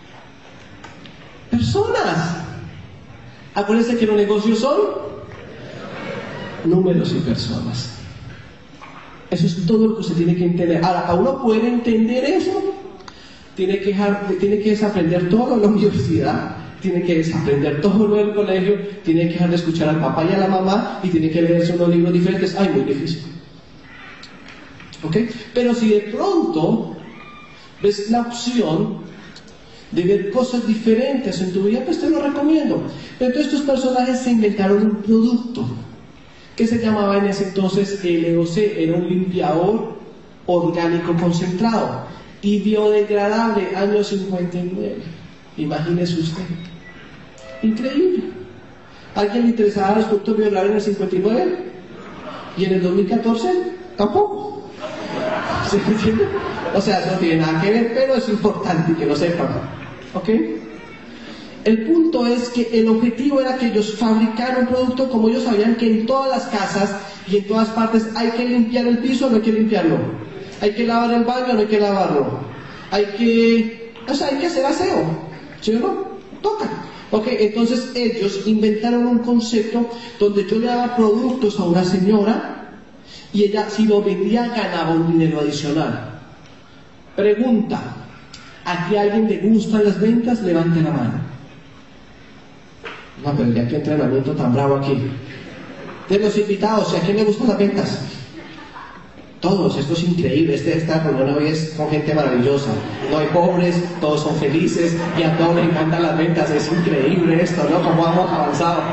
Personas. Acuérdense que los negocios son números y personas. Eso es todo lo que usted tiene que entender. Ahora, para uno poder entender eso, tiene que desaprender todo en la universidad, tiene que desaprender todo lo del colegio, tiene que dejar de escuchar al papá y a la mamá y tiene que leerse unos libros diferentes. Ay, muy difícil. ¿Ok? Pero si de pronto ves la opción de ver cosas diferentes en tu vida, pues te lo recomiendo. Entonces estos personajes se inventaron un producto que se llamaba en ese entonces LOC, era un limpiador orgánico concentrado y biodegradable, año 59. Imagínese usted. Increíble. ¿Alguien le interesaba los productos biodegradables en el 59? ¿Y en el 2014? Tampoco. ¿Se entiende? O sea, eso no tiene nada que ver, pero es importante que lo sepan. ¿Ok? El punto es que el objetivo era que ellos fabricaran un producto como ellos sabían que en todas las casas y en todas partes hay que limpiar el piso o no hay que limpiarlo. Hay que lavar el baño o no hay que lavarlo. Hay que hacer aseo. ¿Sí o no? Toca. Ok, entonces ellos inventaron un concepto donde yo le daba productos a una señora y ella, si lo vendía, ganaba un dinero adicional. Pregunta: ¿aquí a alguien le gustan las ventas? Levante la mano. No, pero ya que entrenamiento tan bravo aquí. De los invitados, ¿a quién le gustan las ventas? Todos, esto es increíble. Esta reunión hoy es con gente maravillosa. No hay pobres, todos son felices y a todos les encantan las ventas. Es increíble esto, ¿no? Cómo hemos avanzado.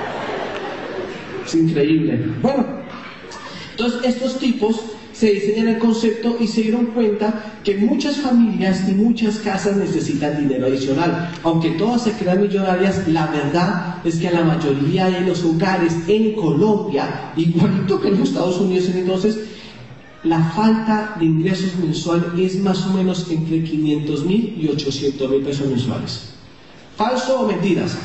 Es increíble. Bueno, entonces estos tipos se diseñan el concepto y se dieron cuenta que muchas familias y muchas casas necesitan dinero adicional. Aunque todas se crean millonarias, la verdad es que a la mayoría de los hogares en Colombia, igualito que en los Estados Unidos entonces, la falta de ingresos mensuales es más o menos entre 500.000 y 800.000 pesos mensuales. ¿Falso o mentiras?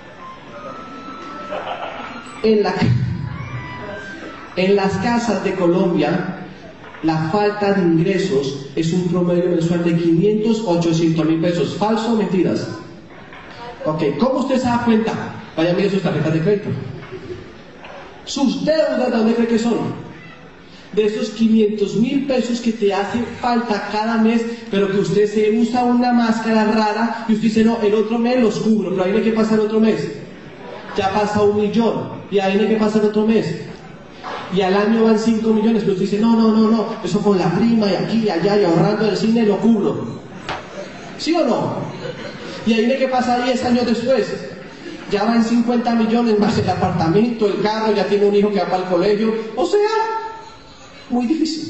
En las casas de Colombia, la falta de ingresos es un promedio mensual de 500 o 800.000 pesos. ¿Falso o mentiras? Ok, ¿cómo usted se da cuenta? Vaya a mirar sus tarjetas de crédito. Sus deudas, ¿de dónde cree que son? De esos 500.000 pesos que te hace falta cada mes, pero que usted se usa una máscara rara y usted dice, no, el otro mes los cubro, pero ahí no hay que pasar el otro mes. Ya pasa 1 millón y ahí no hay que pasar el otro mes. Y al año van 5 millones, pero usted dice, no, eso con la prima y aquí y allá y ahorrando el cine lo cubro. ¿Sí o no? Y ahí de qué pasa 10 años después. Ya va en 50 millones más el apartamento, el carro, ya tiene un hijo que va para el colegio. O sea, muy difícil.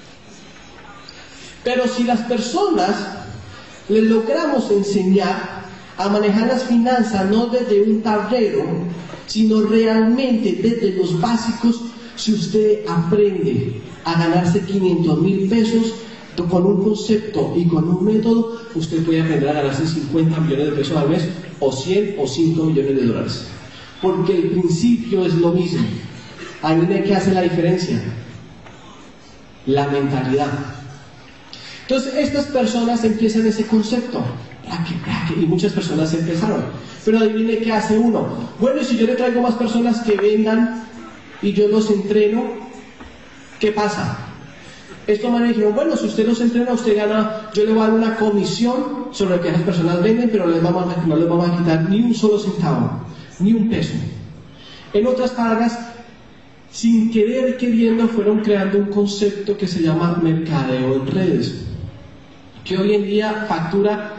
Pero si las personas les logramos enseñar a manejar las finanzas no desde un tablero, sino realmente desde los básicos, si usted aprende a ganarse 500,000 pesos con un concepto y con un método, usted puede aprender a ganarse 50 millones de pesos al mes, o 100 o 5 millones de dólares. Porque el principio es lo mismo. Ahí viene que hace la diferencia. La mentalidad. Entonces estas personas empiezan ese concepto. Y muchas personas empezaron. Pero adivine qué hace uno. Bueno, y si yo le traigo más personas que vendan y yo los entreno, ¿qué pasa? Esto me dijeron, bueno, si usted los entrena, usted gana, yo le voy a dar una comisión sobre lo que esas personas venden, pero no les vamos a quitar ni un solo centavo, ni un peso. En otras palabras, sin querer y queriendo, fueron creando un concepto que se llama mercadeo en redes, que hoy en día factura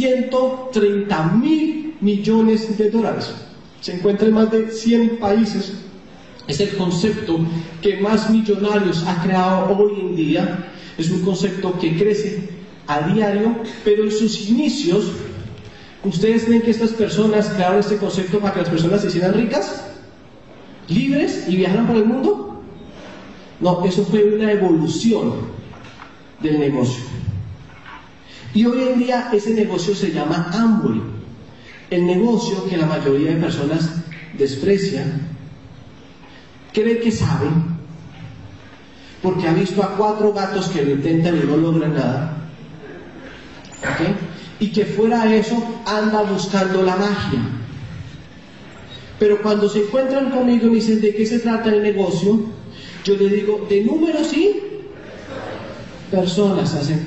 130,000 millones de dólares. Se encuentra en más de 100 países. Es el concepto que más millonarios ha creado hoy en día. Es un concepto que crece a diario, pero en sus inicios, ¿ustedes creen que estas personas crearon este concepto para que las personas se hicieran ricas, libres y viajaran por el mundo? No, eso fue una evolución del negocio. Y hoy en día ese negocio se llama Amway. El negocio que la mayoría de personas desprecian, cree que sabe, porque ha visto a 4 gatos que lo intentan y no logran nada, ¿okay? Y que fuera de eso anda buscando la magia. Pero cuando se encuentran conmigo y me dicen de qué se trata el negocio, yo les digo, de números y personas. Hacen,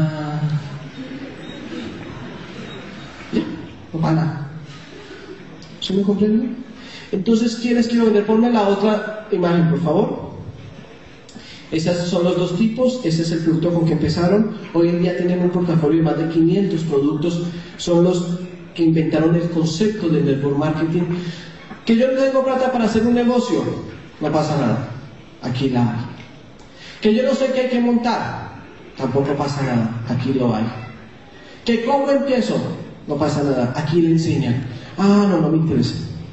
ya, no para nada. ¿Sí me comprenden? Entonces, ¿quién les quiero vender? Ponme la otra imagen, por favor. Esos son los dos tipos. Ese es el producto con que empezaron. Hoy en día tienen un portafolio de más de 500 productos. Son los que inventaron el concepto de network marketing. Que yo no tengo plata para hacer un negocio, no pasa nada. Aquí la hay. Que yo no sé qué hay que montar, tampoco pasa nada. Aquí lo hay. Que cómo empiezo, no pasa nada. Aquí le enseñan. No me interesa.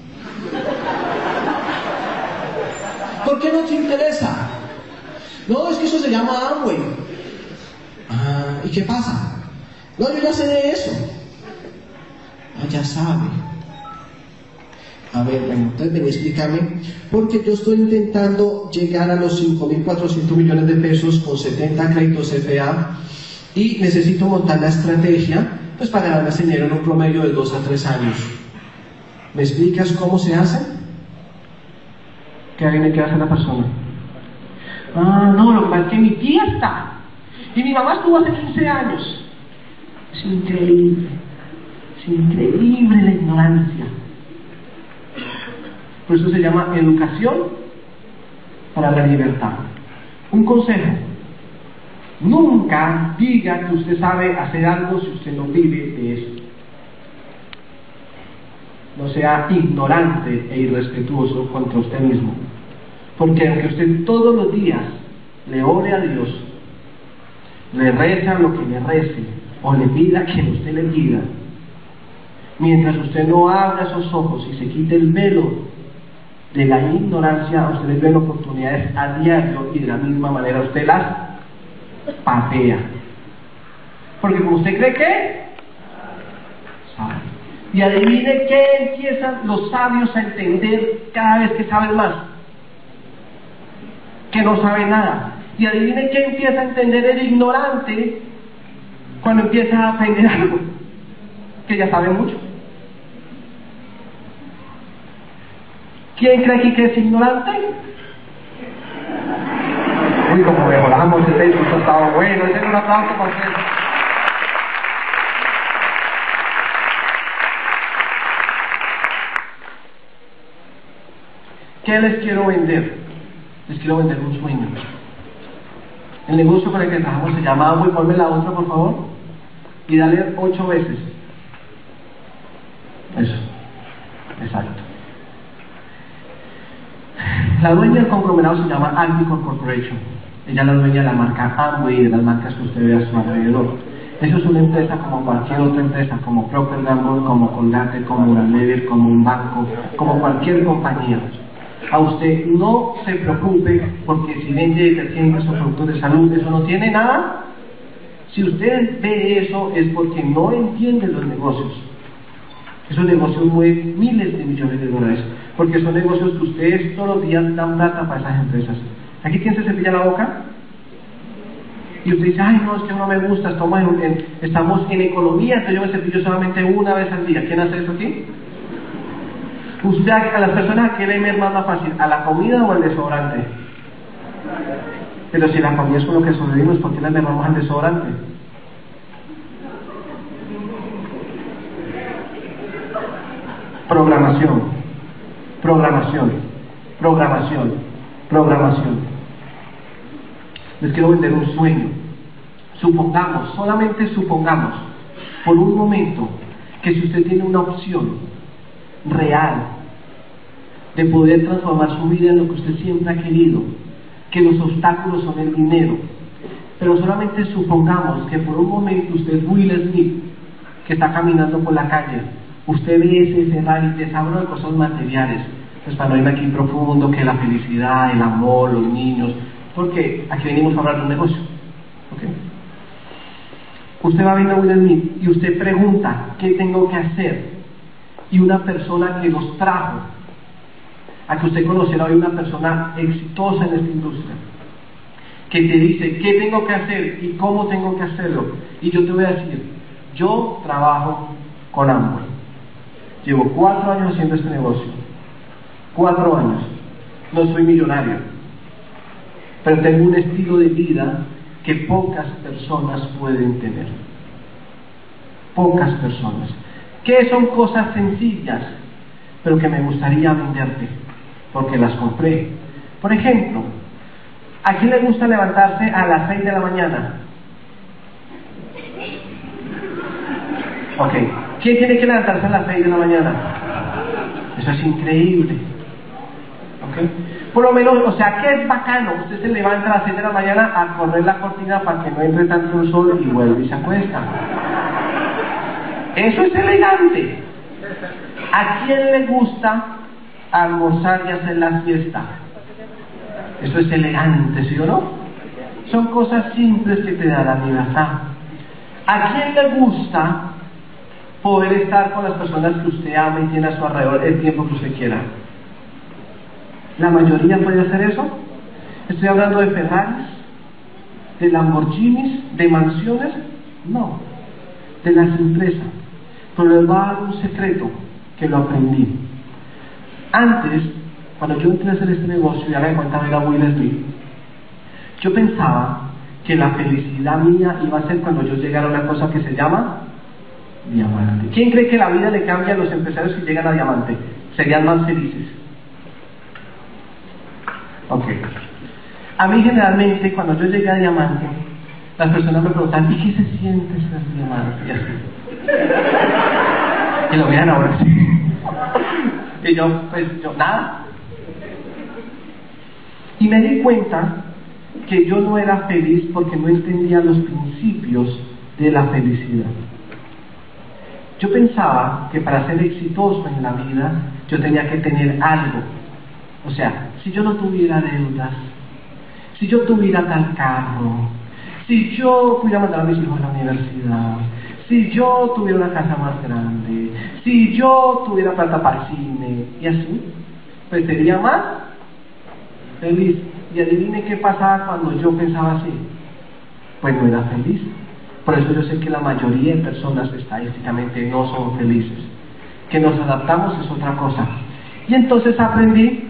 ¿Por qué no te interesa? No, es que eso se llama Amway. ¿Y qué pasa? No, yo ya sé de eso. Ya sabe. A ver, bueno, entonces ven, explícame. Porque yo estoy intentando llegar a los 5.400 millones de pesos con 70 créditos CFA y necesito montar la estrategia pues para ganarme ese dinero en un promedio de 2 a 3 años. ¿Me explicas cómo se hace? ¿Qué viene que hace la persona? No, lo que pasa es que mi tía está. Y mi mamá estuvo hace 15 años. Es increíble. Es increíble la ignorancia. Por eso se llama educación para la libertad. Un consejo. Nunca diga que usted sabe hacer algo si usted no vive de eso. No sea ignorante e irrespetuoso contra usted mismo. Porque aunque usted todos los días le ore a Dios, le reza lo que le rece, o le pida que usted le pida, mientras usted no abra esos ojos y se quite el velo de la ignorancia, usted le ve oportunidades a diario y de la misma manera usted las patea. Porque como usted cree que sabe. Y adivine qué empiezan los sabios a entender cada vez que saben más. Que no sabe nada. Y adivine qué empieza a entender el ignorante cuando empieza a aprender algo que ya sabe mucho. ¿Quién cree aquí que es ignorante? Uy, como mejoramos, ese discurso estaba bueno. Denle un aplauso para ustedes. ¿Qué les quiero vender? Les quiero vender un sueño. El negocio con el que trabajamos se llama Amway. Ponme la otra, por favor. Y dale 8 veces. La dueña del conglomerado se llama Alticor Corporation. Ella es la dueña de la marca Amway y de las marcas que usted ve a su alrededor. Eso es una empresa como cualquier otra empresa, como Procter & Gamble, como Colgate, como Unilever, como un banco, como cualquier compañía. A usted no se preocupe porque si vende detergentes o productos de salud, eso no tiene nada. Si usted ve eso es porque no entiende los negocios. Esos negocios mueven miles de millones de dólares, porque son negocios que ustedes todos los días dan plata para esas empresas. ¿Aquí quién se cepilla la boca? Y usted dice, ay no, es que no me gusta, estamos en economía, entonces yo me cepillo solamente una vez al día. ¿Quién hace eso aquí? Usted, a las personas, ¿a qué le merma más fácil? ¿A la comida o al desodorante? Pero si la comida es con lo que sobrevivimos, ¿por qué le mermamos al desodorante? Programación, programación, programación, programación. Les quiero vender un sueño. Supongamos, solamente supongamos, por un momento, que si usted tiene una opción real de poder transformar su vida en lo que usted siempre ha querido, que los obstáculos son el dinero, pero solamente supongamos que por un momento usted es Will Smith, que está caminando por la calle, usted ve ese Ferrari, les hablo de cosas materiales, pues para no irme aquí profundo, que la felicidad, el amor, los niños, porque aquí venimos a hablar de un negocio. ¿Okay? Usted va viendo a Will Smith y usted pregunta, ¿qué tengo que hacer? Y una persona que los trajo a que usted conociera hoy una persona exitosa en esta industria, que te dice, ¿qué tengo que hacer y cómo tengo que hacerlo? Y yo te voy a decir, yo trabajo con Amway. Llevo 4 años haciendo este negocio. 4 años. No soy millonario, pero tengo un estilo de vida que pocas personas pueden tener. Pocas personas. Que son cosas sencillas, pero que me gustaría venderte, porque las compré. Por ejemplo, ¿a quién le gusta levantarse a las 6 de la mañana? Ok. ¿Quién tiene que levantarse a las 6 de la mañana? Eso es increíble. ¿Ok? Por lo menos, o sea, que es bacano. Usted se levanta a las 6 de la mañana a correr la cortina para que no entre tanto el sol y vuelve y se acuesta. Eso es elegante. ¿A quién le gusta almorzar y hacer la siesta? Eso es elegante, ¿sí o no? Son cosas simples que te dan la libertad. ¿A quién le gusta poder estar con las personas que usted ama y tiene a su alrededor el tiempo que usted quiera? ¿La mayoría puede hacer eso? ¿Estoy hablando de Ferraris, de Lamborghinis, de mansiones? No, de la simpleza. Pero les voy a dar un secreto que lo aprendí. Antes, cuando yo entré a hacer este negocio y haga de cuenta era Will Smith, yo pensaba que la felicidad mía iba a ser cuando yo llegara a una cosa que se llama diamante. ¿Quién cree que la vida le cambia a los empresarios que llegan a diamante? Serían más felices. Ok. A mí generalmente cuando yo llegué a diamante, las personas me preguntan, ¿y qué se siente ser diamante? Y así. Y lo miran ahora así. Y yo, nada. Y me di cuenta que yo no era feliz porque no entendía los principios de la felicidad. Yo pensaba que para ser exitoso en la vida yo tenía que tener algo. O sea, si yo no tuviera deudas, si yo tuviera tal carro, si yo pudiera mandar a mis hijos a la universidad, si yo tuviera una casa más grande, si yo tuviera plata para el cine, y así, pues sería más feliz. Y adivine qué pasaba cuando yo pensaba así. Pues no era feliz. Por eso yo sé que la mayoría de personas estadísticamente no son felices. Que nos adaptamos es otra cosa. Y entonces aprendí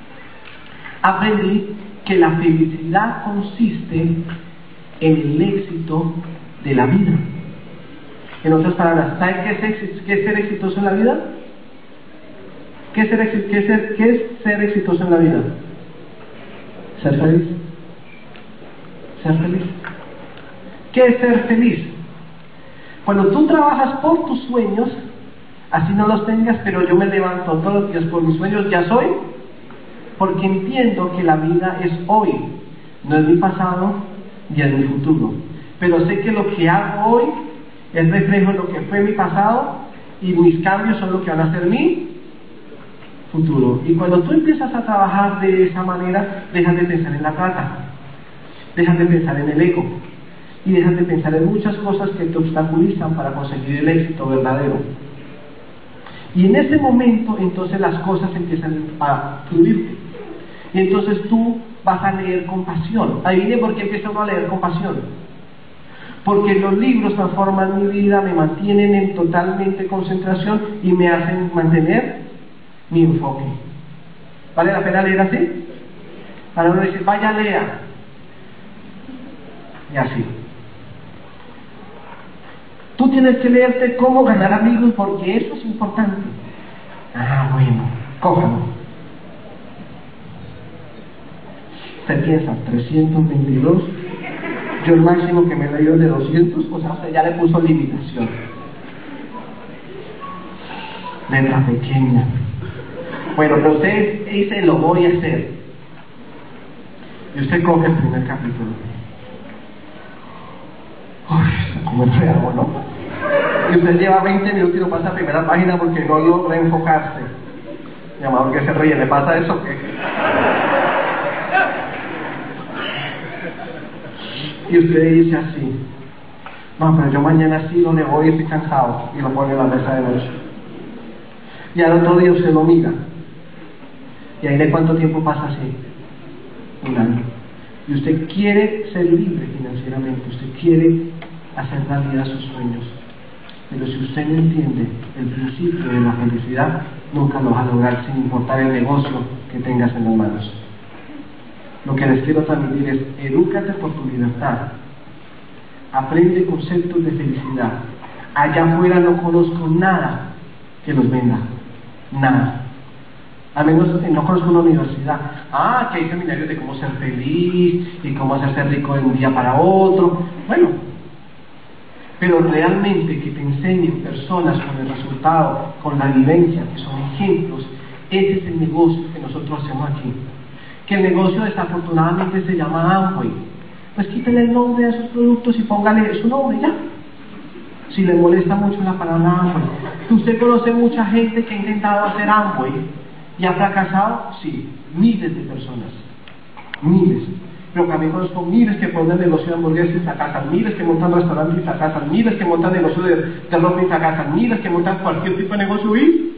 que la felicidad consiste en el éxito de la vida. En otras palabras, ¿sabe qué es ser exitoso en la vida? ¿Qué es ser exitoso en la vida? Ser feliz. Ser feliz. ¿Qué es ser feliz? Cuando tú trabajas por tus sueños, así no los tengas, pero yo me levanto todos los días por mis sueños, ya soy porque entiendo que la vida es hoy, no es mi pasado ni es mi futuro. Pero sé que lo que hago hoy es reflejo de lo que fue mi pasado y mis cambios son lo que van a ser mi futuro. Y cuando tú empiezas a trabajar de esa manera, dejas de pensar en la plata, dejas de pensar en el ego y dejas de pensar en muchas cosas que te obstaculizan para conseguir el éxito verdadero. Y en ese momento, entonces las cosas empiezan a fluir. Y entonces tú vas a leer con pasión. Adivinen por qué empieza uno a leer con pasión. Porque los libros transforman mi vida, me mantienen en totalmente concentración y me hacen mantener mi enfoque. ¿Vale la pena leer así? Para uno decir, vaya, lea. Y así. Tú tienes que leerte cómo ganar amigos porque eso es importante. Ah, bueno, cójalo. Se piensa, 322. Yo el máximo que me he leído es de 200, o sea, usted ya le puso limitación. Letra pequeña. Bueno, pero usted dice, lo voy a hacer. Y usted coge el primer capítulo. Uy, como enfermo, ¿no? Y usted lleva 20 minutos y no pasa a primera página porque no logra enfocarse. Mi amor, que se ríe, ¿le pasa eso? ¿Qué? Y usted dice así, no, pero yo mañana sí no le voy, estoy cansado, y lo pone en la mesa de noche. Y al otro día usted lo mira. ¿Y ahí de cuánto tiempo pasa así? Un año. Y usted quiere ser libre financieramente, usted quiere hacer realidad sus sueños. Pero si usted no entiende el principio de la felicidad, nunca lo va a lograr sin importar el negocio que tengas en las manos. Lo que les quiero transmitir es, edúcate por tu libertad. Aprende conceptos de felicidad. Allá afuera no conozco nada que los venda. Nada. A menos no conozco una universidad. Ah, que hay seminarios de cómo ser feliz y cómo hacerse rico de un día para otro. Bueno, pero realmente que te enseñen personas con el resultado, con la vivencia, que son ejemplos, ese es el negocio que nosotros hacemos aquí. Que el negocio desafortunadamente se llama Amway. Pues quítale el nombre a sus productos y póngale su nombre ya. Si le molesta mucho la palabra Amway. ¿Usted conoce mucha gente que ha intentado hacer Amway y ha fracasado? Sí, miles de personas. Miles. Pero también conozco miles que ponen negocio de hamburguesas y fracasan, miles que montan restaurantes y fracasan, miles que montan negocio de ropa y fracasan, miles que montan cualquier tipo de negocio y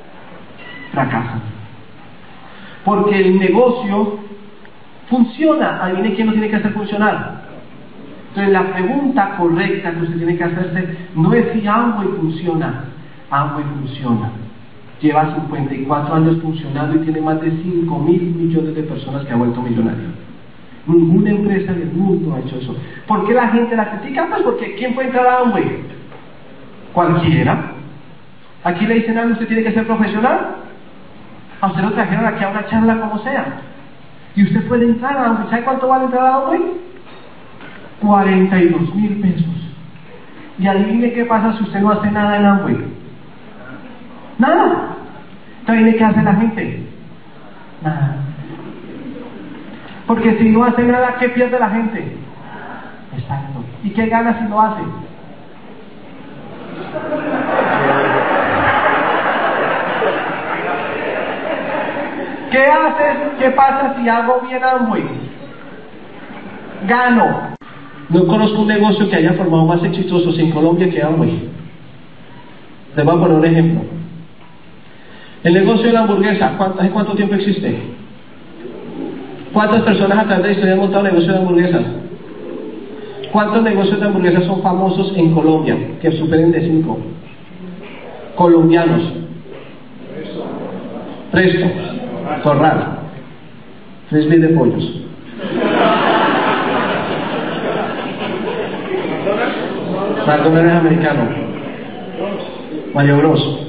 fracasan. Porque el negocio funciona. Adivine quién lo tiene que hacer funcionar. Entonces la pregunta correcta que usted tiene que hacerse no es si Amway funciona. Amway funciona. Lleva 54 años funcionando y tiene más de 5.000 millones de personas que ha vuelto millonario. Ninguna empresa del mundo ha hecho eso. ¿Por qué la gente la critica? Pues porque ¿quién puede entrar a Amway? Cualquiera. Aquí le dicen algo, usted tiene que ser profesional. A usted lo trajeron aquí a una charla como sea. Y usted puede entrar a Amway. ¿Sabe cuánto vale entrar a Amway? 42,000 pesos. Y adivine qué pasa si usted no hace nada en Amway. Nada. Entonces, ¿qué hace la gente? Nada. Porque si no hace nada, ¿qué pierde la gente? Exacto. ¿Y qué gana si lo hace? ¿Qué haces? ¿Qué pasa si hago bien Amway? Gano. No conozco un negocio que haya formado más exitosos en Colombia que Amway. Les voy a poner un ejemplo. El negocio de la hamburguesa, ¿hace cuánto tiempo existe? ¿Cuántas personas a través de la historia han montado un negocio de hamburguesas? ¿Cuántos negocios de hamburguesas son famosos en Colombia que superen de 5? Colombianos. Presto. Corral. Frisbee de pollos. McDonald's americano. Mario Bros.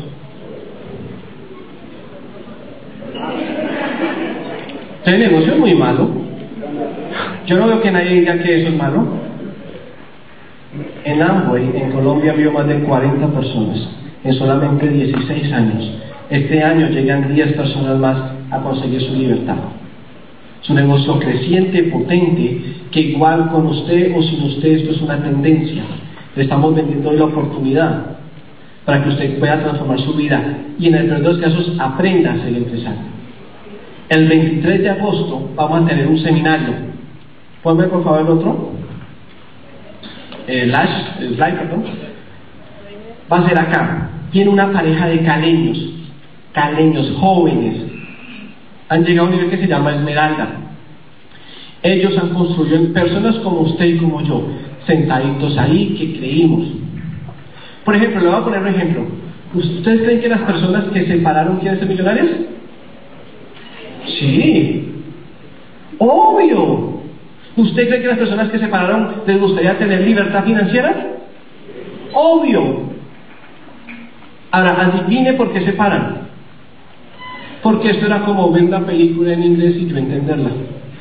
Este negocio es muy malo. Yo no veo que nadie diga que eso es malo. En Amway, en Colombia, vio más de 40 personas en solamente 16 años. Este año llegan 10 personas más a conseguir su libertad. Es un negocio creciente, potente, que igual con usted o sin usted esto es una tendencia. Le estamos vendiendo hoy la oportunidad para que usted pueda transformar su vida y en el peor de los casos aprenda a ser empresario. El 23 de agosto vamos a tener un seminario. Ponme por favor el otro. El slide, perdón. Va a ser acá. Tiene una pareja de caleños, jóvenes. Han llegado a un nivel que se llama Esmeralda. Ellos han construido, personas como usted y como yo, sentaditos ahí, que creímos. Por ejemplo, le voy a poner un ejemplo. ¿Ustedes creen que las personas que se separaron quieren ser millonarias? Sí, obvio. ¿Usted cree que las personas que se separaron les gustaría tener libertad financiera? Obvio. Ahora, adivine por qué se separan. Porque esto era como ver una película en inglés y yo entenderla.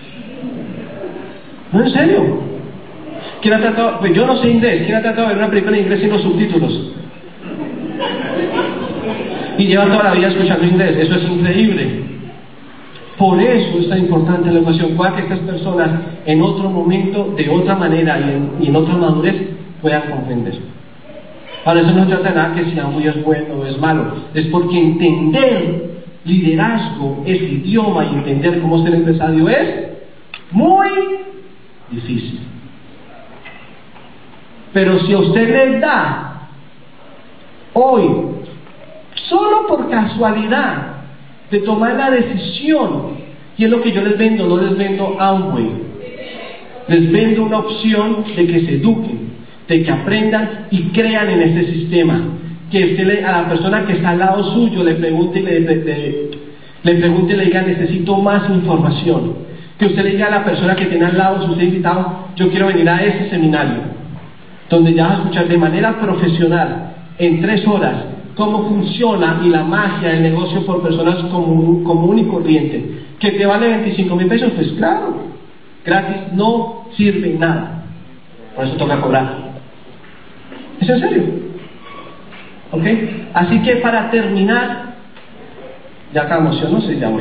No, en serio. ¿Quién ha tratado? Pues yo no sé inglés. ¿Quién ha tratado de ver una película en inglés sin los subtítulos? Y lleva toda la vida escuchando inglés. Eso es increíble. Por eso es tan importante la educación, para que estas personas en otro momento, de otra manera y en otra madurez puedan comprender. Ahora, eso no se trata de nada que sea muy es bueno o es malo, es porque entender liderazgo, ese idioma y entender cómo ser empresario es muy difícil. Pero si a usted le da hoy, solo por casualidad, de tomar la decisión, y es lo que yo les vendo, no les vendo Amway, les vendo una opción de que se eduquen, de que aprendan y crean en ese sistema, que usted a la persona que está al lado suyo le pregunte y le diga necesito más información, que usted le diga a la persona que tiene al lado, si usted es invitado, yo quiero venir a ese seminario, donde ya vas a escuchar de manera profesional, en 3 horas, cómo funciona y la magia del negocio por personas común y corriente. ¿Que te vale 25,000 pesos? Pues claro, gratis no sirve nada, por eso toca cobrar. ¿Es en serio? ¿Ok? Así que para terminar, ya acá emociono, sí, ya voy.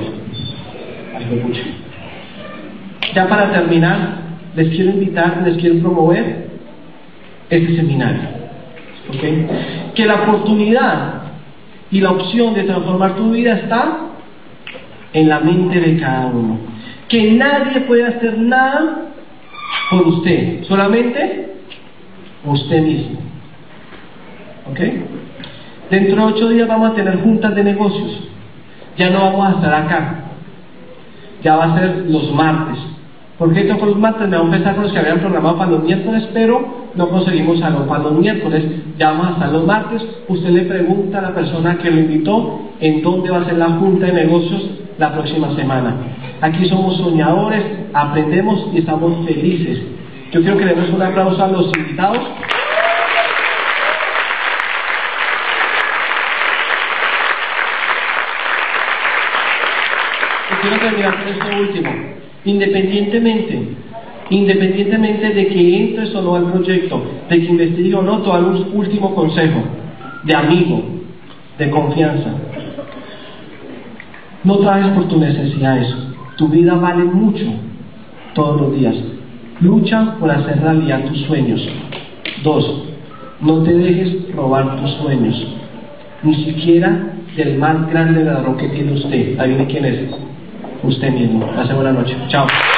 Ya para terminar, les quiero invitar, les quiero promover este seminario. ¿Okay? Que la oportunidad y la opción de transformar tu vida está en la mente de cada uno. Que nadie puede hacer nada por usted, solamente usted mismo. ¿Ok? Dentro de 8 días vamos a tener juntas de negocios. Ya no vamos a estar acá. Ya va a ser los martes. ¿Por qué toco los martes? Me voy a empezar con los que habían programado para los miércoles, pero no conseguimos algo para los miércoles. Ya vamos a estar los martes. Usted le pregunta a la persona que lo invitó en dónde va a ser la junta de negocios la próxima semana. Aquí somos soñadores, aprendemos y estamos felices. Yo quiero que le demos un aplauso a los invitados. Y quiero terminar con esto último. Independientemente de que entres o no al proyecto, de que investigue o no, te doy un último consejo de amigo, de confianza. No trabajes por tus necesidades. Tu vida vale mucho todos los días. Lucha por hacer realidad tus sueños. 2. No te dejes robar tus sueños, ni siquiera del más grande ladrón que tiene usted. Adivine quién es. Usted mismo. Pase buena noche. Chao.